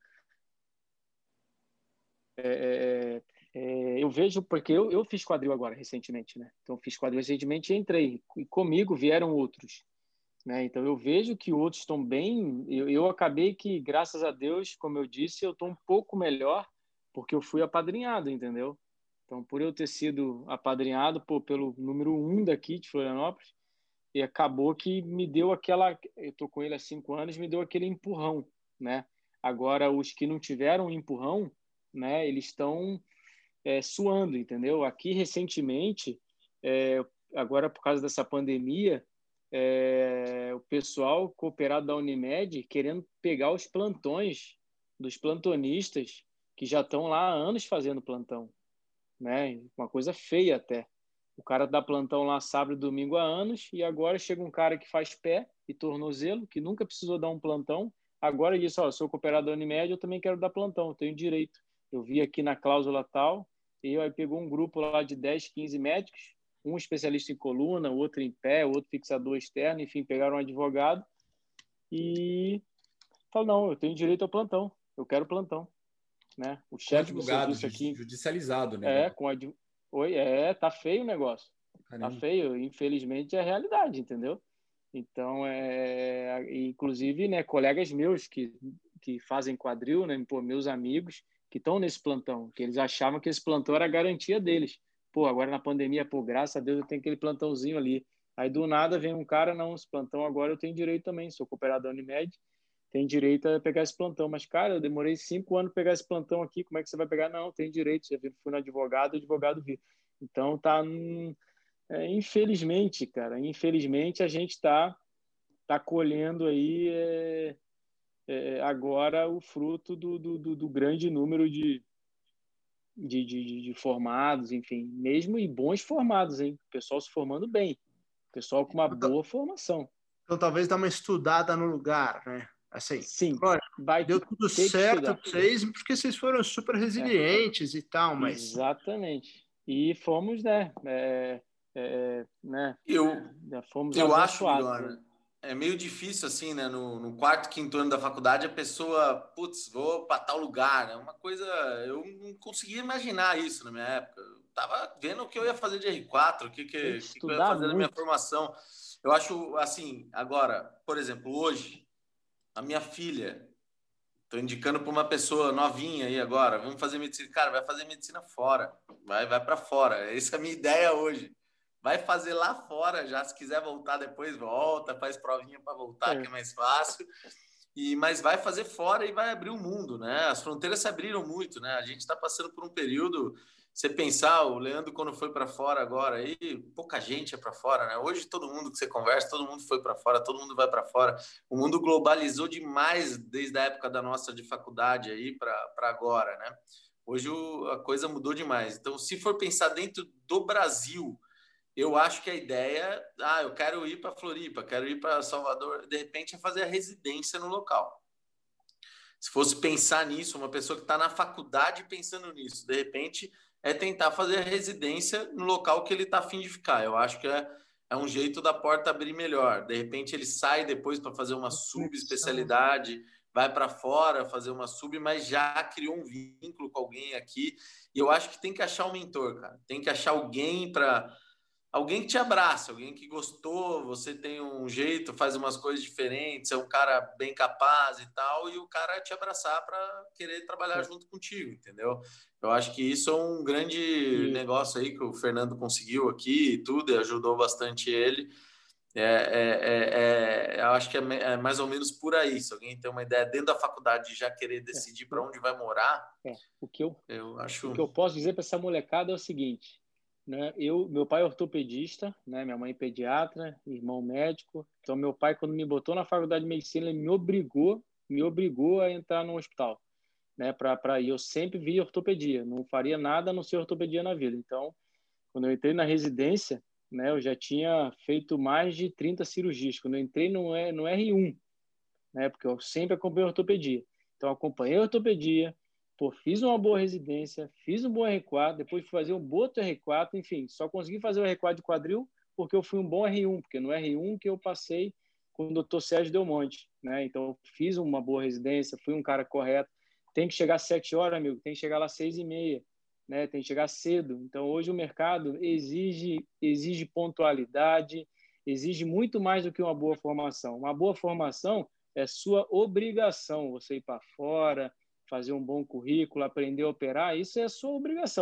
eu vejo, porque eu fiz quadril agora recentemente, né? Então, fiz quadril recentemente e entrei. E comigo vieram outros, né? Então, eu vejo que outros estão bem. Eu acabei que, graças a Deus, como eu disse, eu estou um pouco melhor porque eu fui apadrinhado, entendeu? Então, por eu ter sido apadrinhado pelo número 1 daqui de Florianópolis, e acabou que me deu aquela... Eu estou com ele há 5 anos, me deu aquele empurrão, né? Agora, os que não tiveram empurrão, né, eles estão suando, entendeu? Aqui, recentemente, agora por causa dessa pandemia, o pessoal cooperado da Unimed querendo pegar os plantões dos plantonistas que já estão lá há anos fazendo plantão, né? Uma coisa feia até. O cara dá plantão lá sábado e domingo há anos e agora chega um cara que faz pé e tornozelo, que nunca precisou dar um plantão, agora diz, ó, sou cooperado da Unimed, eu também quero dar plantão, eu tenho direito. Eu vi aqui na cláusula tal, e aí pegou um grupo lá de 10, 15 médicos, um especialista em coluna, outro em pé, outro fixador externo, enfim, pegaram um advogado e falaram, não, eu tenho direito ao plantão, eu quero plantão. Né? O chefe do serviço aqui... judicializado, né? Tá feio o negócio. Caramba. Tá feio, infelizmente é a realidade, entendeu? Então, inclusive, né, colegas meus que fazem quadril, né, pô, meus amigos que estão nesse plantão, que eles achavam que esse plantão era a garantia deles. Pô, agora na pandemia, pô, graças a Deus eu tenho aquele plantãozinho ali. Aí do nada vem um cara, não, esse plantão agora eu tenho direito também, sou cooperado da Unimed, tem direito a pegar esse plantão. Mas, cara, eu demorei 5 anos para pegar esse plantão aqui, como é que você vai pegar? Não, tem direito, já fui no advogado, o advogado viu. Então, infelizmente, cara, infelizmente a gente está colhendo aí agora o fruto do grande número de formados, enfim, mesmo e bons formados, hein? O pessoal se formando bem, o pessoal com uma boa formação. Então, talvez dar uma estudada no lugar, né? Assim, sim, deu tudo certo para vocês, porque vocês foram super resilientes e tal, mas... Exatamente. E fomos, né? Eu acho, Bigorna, é meio difícil, assim, né? No quarto, quinto ano da faculdade, a pessoa, putz, vou para tal lugar, né? Uma coisa... Eu não conseguia imaginar isso na minha época. Eu tava vendo o que eu ia fazer de R4, o que eu ia fazer na minha formação. Eu acho, assim, agora, por exemplo, hoje, a minha filha, tô indicando para uma pessoa novinha aí agora, vamos fazer medicina. Cara, vai fazer medicina fora, vai para fora. Essa é a minha ideia hoje. Vai fazer lá fora já, se quiser voltar depois, volta, faz provinha para voltar, que é mais fácil. Mas vai fazer fora e vai abrir o mundo, né? As fronteiras se abriram muito, né? A gente está passando por um período... Você pensar, o Leandro, quando foi para fora agora, aí pouca gente é para fora, né? Hoje todo mundo que você conversa, todo mundo foi para fora, todo mundo vai para fora. O mundo globalizou demais desde a época da nossa de faculdade aí para agora, né? Hoje a coisa mudou demais. Então, se for pensar dentro do Brasil, eu acho que a ideia, eu quero ir para Floripa, quero ir para Salvador, de repente é fazer a residência no local. Se fosse pensar nisso, uma pessoa que está na faculdade pensando nisso, de repente é tentar fazer a residência no local que ele está a fim de ficar. Eu acho que é um jeito da porta abrir melhor. De repente ele sai depois para fazer uma subespecialidade, vai para fora fazer uma sub, mas já criou um vínculo com alguém aqui. E eu acho que tem que achar um mentor, cara. Tem que achar alguém que te abraça, alguém que gostou, você tem um jeito, faz umas coisas diferentes, é um cara bem capaz e tal, e o cara te abraçar para querer trabalhar junto contigo, entendeu? Eu acho que isso é um grande negócio aí que o Fernando conseguiu aqui e tudo, e ajudou bastante ele. Eu acho que é mais ou menos por aí. Se alguém tem uma ideia dentro da faculdade de já querer decidir para onde vai morar, o que eu posso dizer para essa molecada é o seguinte, né? Meu pai é ortopedista, né? Minha mãe é pediatra, irmão médico. Então, meu pai, quando me botou na faculdade de medicina, ele me obrigou a entrar no hospital, né? E eu sempre vi ortopedia, não faria nada a não ser ortopedia na vida. Então, quando eu entrei na residência, né? Eu já tinha feito mais de 30 cirurgias. Quando eu entrei no R1, né? Porque eu sempre acompanhei ortopedia. Então, acompanhei ortopedia. Pô, fiz uma boa residência, fiz um bom R4, depois fui fazer um outro R4, enfim, só consegui fazer o R4 de quadril porque eu fui um bom R1, porque no R1 que eu passei com o Dr. Sérgio Delmonte, né? Então, eu fiz uma boa residência, fui um cara correto. Tem que chegar às 7 horas, amigo, tem que chegar lá às 6h30, né? Tem que chegar cedo. Então, hoje o mercado exige pontualidade, exige muito mais do que uma boa formação. Uma boa formação é sua obrigação, você ir para fora, fazer um bom currículo, aprender a operar, isso é a sua obrigação.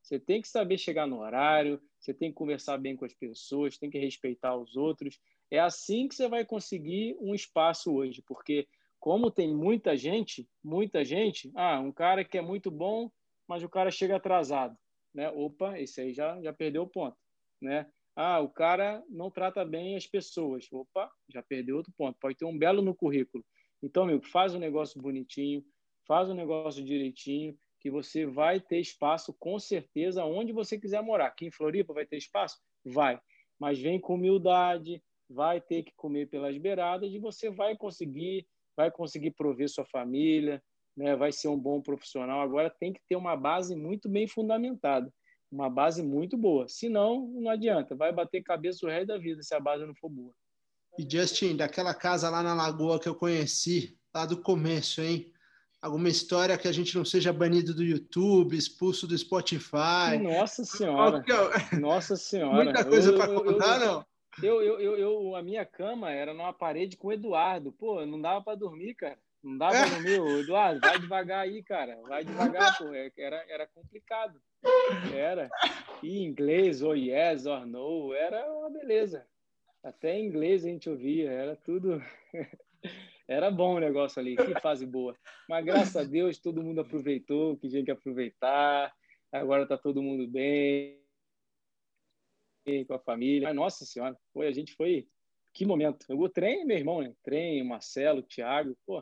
Você tem que saber chegar no horário, você tem que conversar bem com as pessoas, tem que respeitar os outros. É assim que você vai conseguir um espaço hoje, porque como tem muita gente, um cara que é muito bom, mas o cara chega atrasado, né? Opa, esse aí já perdeu o ponto, né? O cara não trata bem as pessoas. Opa, já perdeu outro ponto. Pode ter um belo no currículo. Então, amigo, faz um negócio bonitinho, faz um negócio direitinho, que você vai ter espaço, com certeza, onde você quiser morar. Aqui em Floripa vai ter espaço? Vai. Mas vem com humildade, vai ter que comer pelas beiradas e você vai conseguir prover sua família, né? Vai ser um bom profissional. Agora tem que ter uma base muito bem fundamentada, uma base muito boa. Senão, não adianta. Vai bater cabeça o resto da vida se a base não for boa. E, Justin, daquela casa lá na Lagoa que eu conheci, lá do começo, hein? Alguma história que a gente não seja banido do YouTube, expulso do Spotify? Nossa Senhora! Nossa Senhora! Muita coisa para contar, não? A minha cama era numa parede com o Eduardo. Pô, não dava para dormir, cara. Não dava para dormir. Ô, Eduardo, vai devagar aí, cara. Vai devagar, pô. Era complicado. Era. E inglês, ou yes, or no, era uma beleza. Até em inglês a gente ouvia, era tudo... Era bom o negócio ali, que fase boa. Mas, graças a Deus, todo mundo aproveitou o que tinha que aproveitar. Agora está todo mundo bem, com a família. Mas, nossa Senhora, a gente foi... Que momento. O Trem, meu irmão, né? Trem, o Marcelo, o Thiago, pô.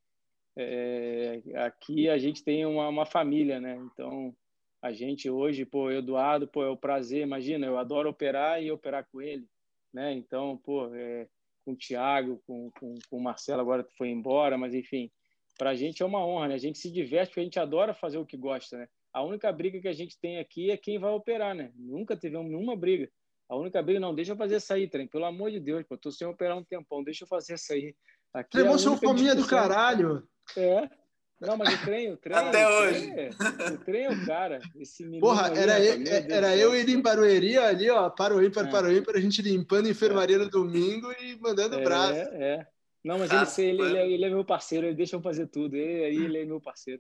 Aqui a gente tem uma família, né? Então, a gente hoje, pô, Eduardo, pô, é o prazer. Imagina, eu adoro operar e operar com ele, né? Então, pô... com o Thiago, com o Marcelo, agora que foi embora, mas enfim, para a gente é uma honra, né? A gente se diverte porque a gente adora fazer o que gosta, né? A única briga que a gente tem aqui é quem vai operar, né? Nunca tivemos nenhuma briga. A única briga, não, deixa eu fazer essa aí, Trem, pelo amor de Deus, pô, tô sem operar um tempão, deixa eu fazer essa aí. Aqui é a única fominha do caralho. Não, mas o trem até hoje. O Trem é o cara. Esse menino Porra, ali, era eu ir em Barueri ali, ó, para o ímpar, a gente limpando a enfermaria no domingo e mandando braço. Não, mas ele é meu parceiro, ele deixa eu fazer tudo. Ele é meu parceiro.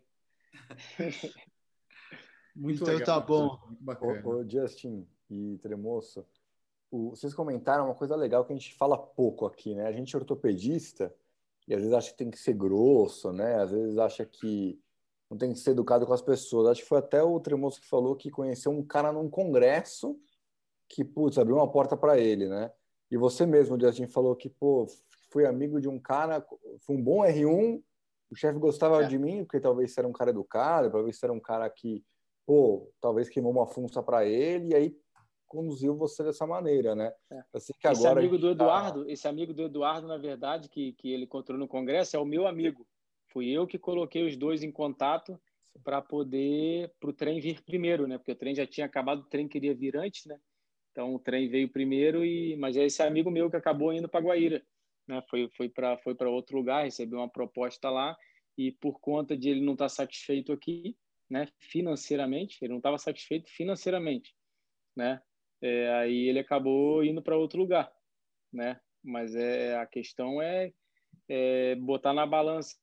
Muito então legal. Tá bom. Muito bacana. Ô, Justin e Tremoço, vocês comentaram uma coisa legal que a gente fala pouco aqui, né? A gente é ortopedista e às vezes acha que tem que ser grosso, né? Às vezes acha que não tem que ser educado com as pessoas. Acho que foi até o Tremoço que falou que conheceu um cara num congresso que, putz, abriu uma porta para ele, né? E você mesmo, Justin, falou que, pô, fui amigo de um cara, fui um bom R1, o chefe gostava de mim, porque talvez você era um cara educado, talvez você era um cara que, pô, talvez queimou uma funça para ele, e aí conduziu você dessa maneira, né? Assim que esse agora amigo do Eduardo, na verdade, que ele encontrou no congresso, é o meu amigo. Fui eu que coloquei os dois em contato para poder para o trem vir primeiro, né? Porque o trem já tinha acabado, o trem queria vir antes, né? Então o trem veio primeiro mas é esse amigo meu que acabou indo para Guaíra, né? Foi para outro lugar, recebeu uma proposta lá e por conta de ele não estar satisfeito aqui, né? Financeiramente, ele não estava satisfeito financeiramente, né? Aí ele acabou indo para outro lugar, né? Mas a questão é botar na balança,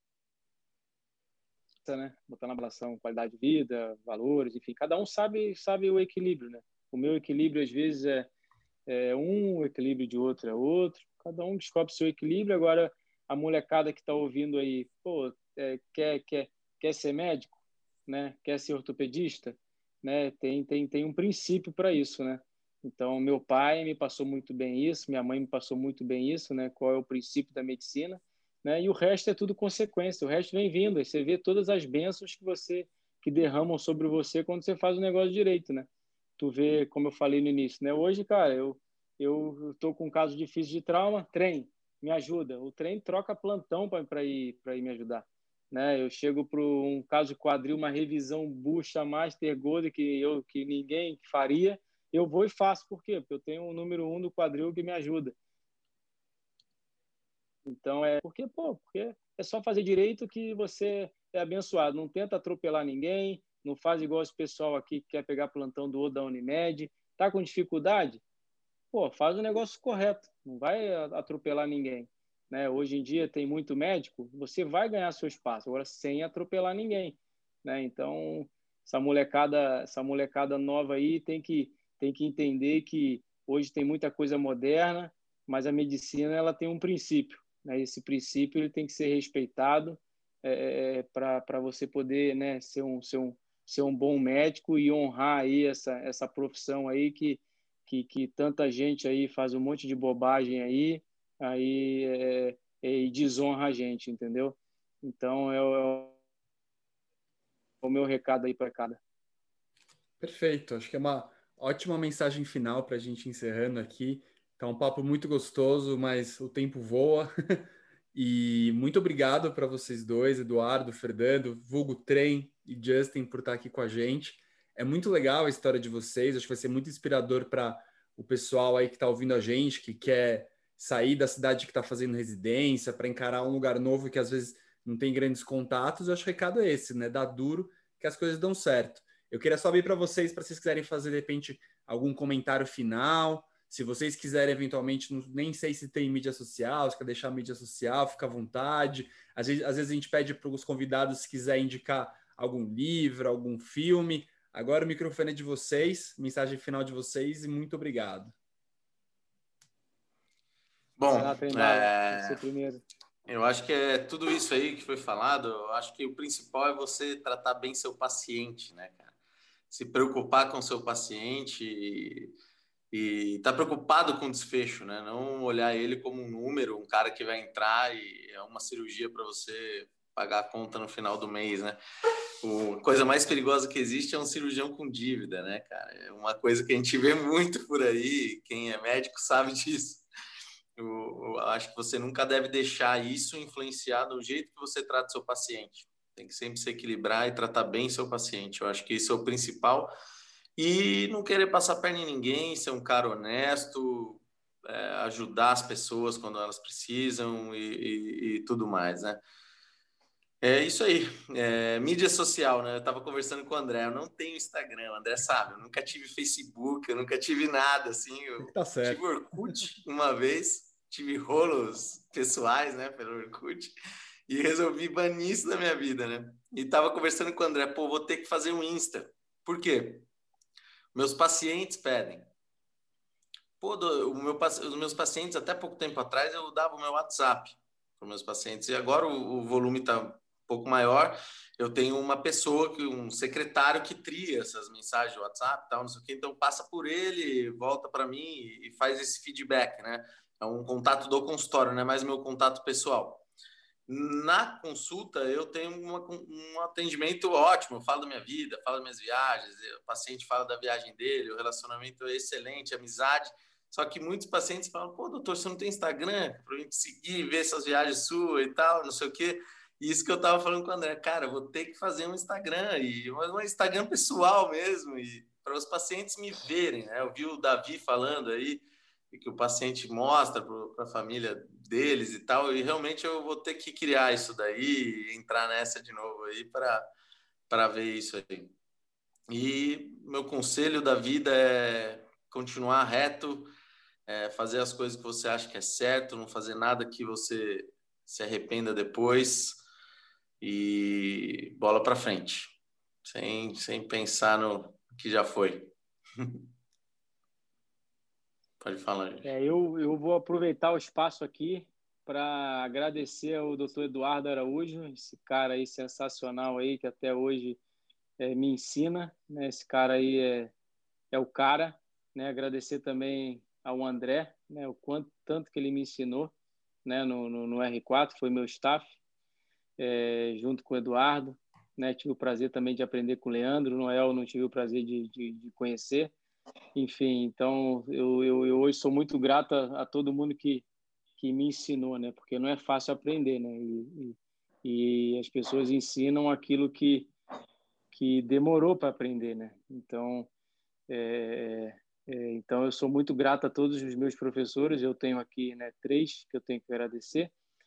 né? Botar na balança qualidade de vida, valores, enfim, cada um sabe o equilíbrio, né? O meu equilíbrio às vezes é um, o equilíbrio de outro é outro. Cada um descobre seu equilíbrio. Agora a molecada que está ouvindo aí, pô, quer ser médico, né? Quer ser ortopedista, né? Tem um princípio para isso, né? Então, meu pai me passou muito bem isso, minha mãe me passou muito bem isso, né? Qual é o princípio da medicina, né? E o resto é tudo consequência, o resto vem vindo. Aí você vê todas as bênçãos que derramam sobre você quando você faz o negócio direito, né? Tu vê, como eu falei no início, né? Hoje, cara, eu tô com um caso difícil de trauma, trem, me ajuda. O trem troca plantão para ir me ajudar, né? Eu chego para um caso de quadril, uma revisão bucha, master, gold, que ninguém faria. Eu vou e faço. Por quê? Porque eu tenho um número 1 do quadril que me ajuda. Então, porque é só fazer direito que você é abençoado. Não tenta atropelar ninguém, não faz igual esse pessoal aqui que quer pegar plantão do outro da Unimed. Tá com dificuldade? Pô, faz o negócio correto. Não vai atropelar ninguém, né? Hoje em dia tem muito médico, você vai ganhar seu espaço, agora sem atropelar ninguém, né? Então, essa molecada nova aí tem que entender que hoje tem muita coisa moderna, mas a medicina ela tem um princípio, né? Esse princípio ele tem que ser respeitado para você poder, né, ser um bom médico e honrar aí essa profissão aí que tanta gente aí faz um monte de bobagem aí e desonra a gente, entendeu? Então é o meu recado aí para cada. Perfeito, acho que é uma ótima mensagem final para a gente encerrando aqui. Tá um papo muito gostoso, mas o tempo voa. E muito obrigado para vocês dois, Eduardo, Fernando, vulgo Trem e Justin, por estar aqui com a gente. É muito legal a história de vocês, acho que vai ser muito inspirador para o pessoal aí que está ouvindo a gente, que quer sair da cidade que está fazendo residência, para encarar um lugar novo que às vezes não tem grandes contatos. Eu acho que o recado é esse, né? Dá duro que as coisas dão certo. Eu queria só abrir para vocês quiserem fazer, de repente, algum comentário final. Se vocês quiserem, eventualmente, nem sei se tem mídia social, se quer deixar a mídia social, fica à vontade. Às vezes a gente pede para os convidados, se quiser indicar algum livro, algum filme. Agora o microfone é de vocês, mensagem final de vocês e muito obrigado. Bom, você primeiro. Eu acho que é tudo isso aí que foi falado. Eu acho que o principal é você tratar bem seu paciente, né, cara? Se preocupar com seu paciente e estar preocupado com o desfecho, né? Não olhar ele como um número, um cara que vai entrar e é uma cirurgia para você pagar a conta no final do mês, né? A coisa mais perigosa que existe é um cirurgião com dívida, né, cara? É uma coisa que a gente vê muito por aí. Quem é médico sabe disso. Eu acho que você nunca deve deixar isso influenciar no jeito que você trata seu paciente. Tem que sempre se equilibrar e tratar bem seu paciente. Eu acho que isso é o principal. E não querer passar perna em ninguém, ser um cara honesto, ajudar as pessoas quando elas precisam e tudo mais, né? É isso aí. Mídia social, né? Eu estava conversando com o André. Eu não tenho Instagram, o André sabe. Eu nunca tive Facebook, eu nunca tive nada assim. Eu Tá certo. tive Orkut uma vez, tive rolos pessoais, né, pelo Orkut, e resolvi banir isso da minha vida, né? E estava conversando com o André, pô, vou ter que fazer um Insta. Por quê? Meus pacientes pedem. Pô, os meus pacientes, até pouco tempo atrás, eu dava o meu WhatsApp para os meus pacientes. E agora o volume está um pouco maior. Eu tenho uma pessoa, um secretário que tria essas mensagens de WhatsApp, tal, não sei o quê. Então, passa por ele, volta para mim e faz esse feedback, né? É um contato do consultório, não é mais meu contato pessoal. Na consulta, eu tenho um atendimento ótimo. Eu falo da minha vida, falo das minhas viagens, o paciente fala da viagem dele, o relacionamento é excelente, amizade. Só que muitos pacientes falam, pô, doutor, você não tem Instagram para a gente seguir, ver essas viagens suas e tal, não sei o quê. E isso que eu estava falando com o André, cara, eu vou ter que fazer um Instagram, um Instagram pessoal mesmo, e para os pacientes me verem, né? Eu vi o Davi falando aí, que o paciente mostra para a família deles e tal, e realmente eu vou ter que criar isso daí e entrar nessa de novo aí para ver isso aí. E meu conselho da vida é continuar reto, fazer as coisas que você acha que é certo, não fazer nada que você se arrependa depois e bola para frente, sem pensar no que já foi. Pode falar, gente. Eu vou aproveitar o espaço aqui para agradecer ao Dr. Eduardo Araújo, esse cara aí sensacional aí que até hoje me ensina, né? Esse cara aí é o cara, né? Agradecer também ao André, né? Tanto que ele me ensinou, né? No R4, foi meu staff, junto com o Eduardo, né? Tive o prazer também de aprender com o Leandro, Noel não tive o prazer de conhecer. Enfim, então eu hoje sou muito grato a todo mundo que me ensinou, né? Porque não é fácil aprender, né? E as pessoas ensinam aquilo que demorou para aprender, né? Então, então eu sou muito grato a todos os meus professores. Eu tenho aqui, né, 3 que eu tenho que agradecer.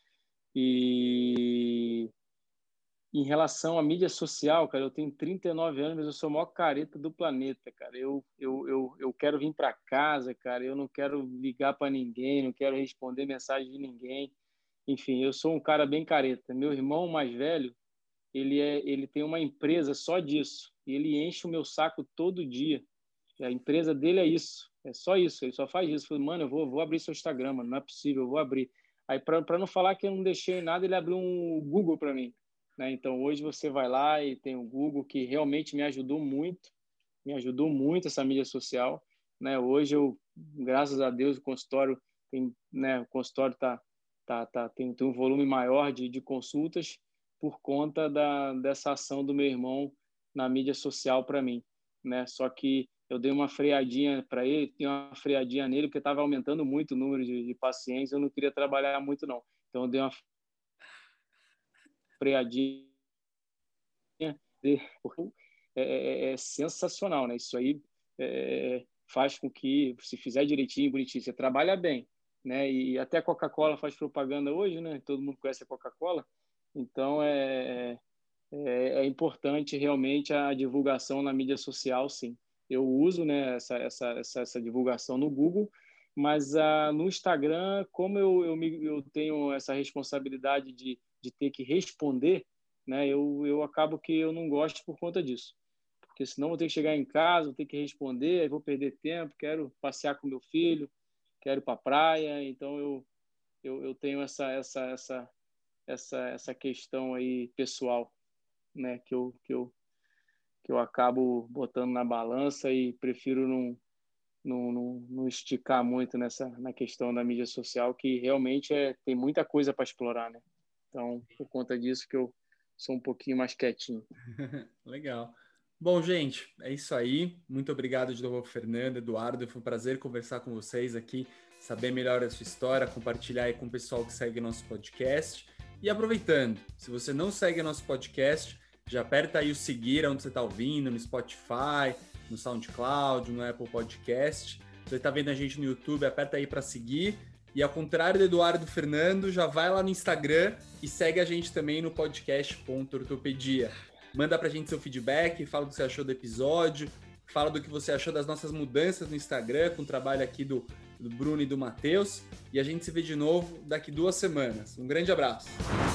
E em relação à mídia social, cara, eu tenho 39 anos, mas eu sou o maior careta do planeta, cara. Eu quero vir para casa, cara. Eu não quero ligar para ninguém, não quero responder mensagem de ninguém. Enfim, eu sou um cara bem careta. Meu irmão mais velho, ele tem uma empresa só disso, e ele enche o meu saco todo dia. E a empresa dele é isso, é só isso, ele só faz isso. Eu falei, mano, eu vou abrir seu Instagram, mano, não é possível, eu vou abrir. Aí, para não falar que eu não deixei nada, ele abriu um Google para mim, né? Então, hoje você vai lá e tem o Google, que realmente me ajudou muito essa mídia social, né? Hoje, graças a Deus, o consultório tem, né? O consultório tem um volume maior de consultas por conta dessa ação do meu irmão na mídia social para mim, né? Só que eu dei uma freadinha para ele, tinha uma freadinha nele, porque estava aumentando muito o número de pacientes, eu não queria trabalhar muito, não. Então, eu dei uma freadinha. É sensacional, né? Isso aí faz com que, se fizer direitinho, bonitinho, você trabalha bem, né? E até a Coca-Cola faz propaganda hoje, né? Todo mundo conhece a Coca-Cola. Então, é importante realmente a divulgação na mídia social, sim. Eu uso, né, essa divulgação no Google, mas no Instagram, como eu tenho essa responsabilidade de ter que responder, né, eu acabo que eu não gosto por conta disso. Porque senão vou ter que chegar em casa, vou ter que responder, vou perder tempo, quero passear com meu filho, quero ir para a praia, então eu tenho essa questão aí pessoal, né, que eu acabo botando na balança e prefiro não esticar muito na questão da mídia social, que realmente tem muita coisa para explorar, né? Então, por conta disso que eu sou um pouquinho mais quietinho. Legal. Bom, gente, é isso aí. Muito obrigado de novo, Fernando, Eduardo. Foi um prazer conversar com vocês aqui, saber melhor a sua história, compartilhar aí com o pessoal que segue nosso podcast. E aproveitando, se você não segue nosso podcast, já aperta aí o seguir onde você está ouvindo, no Spotify, no SoundCloud, no Apple Podcast. Se você está vendo a gente no YouTube, aperta aí para seguir. E ao contrário do Eduardo e do Fernando, já vai lá no Instagram e segue a gente também no podcast.ortopedia. Manda pra gente seu feedback, fala do que você achou do episódio, fala do que você achou das nossas mudanças no Instagram, com o trabalho aqui do Bruno e do Matheus. E a gente se vê de novo daqui 2 semanas. Um grande abraço!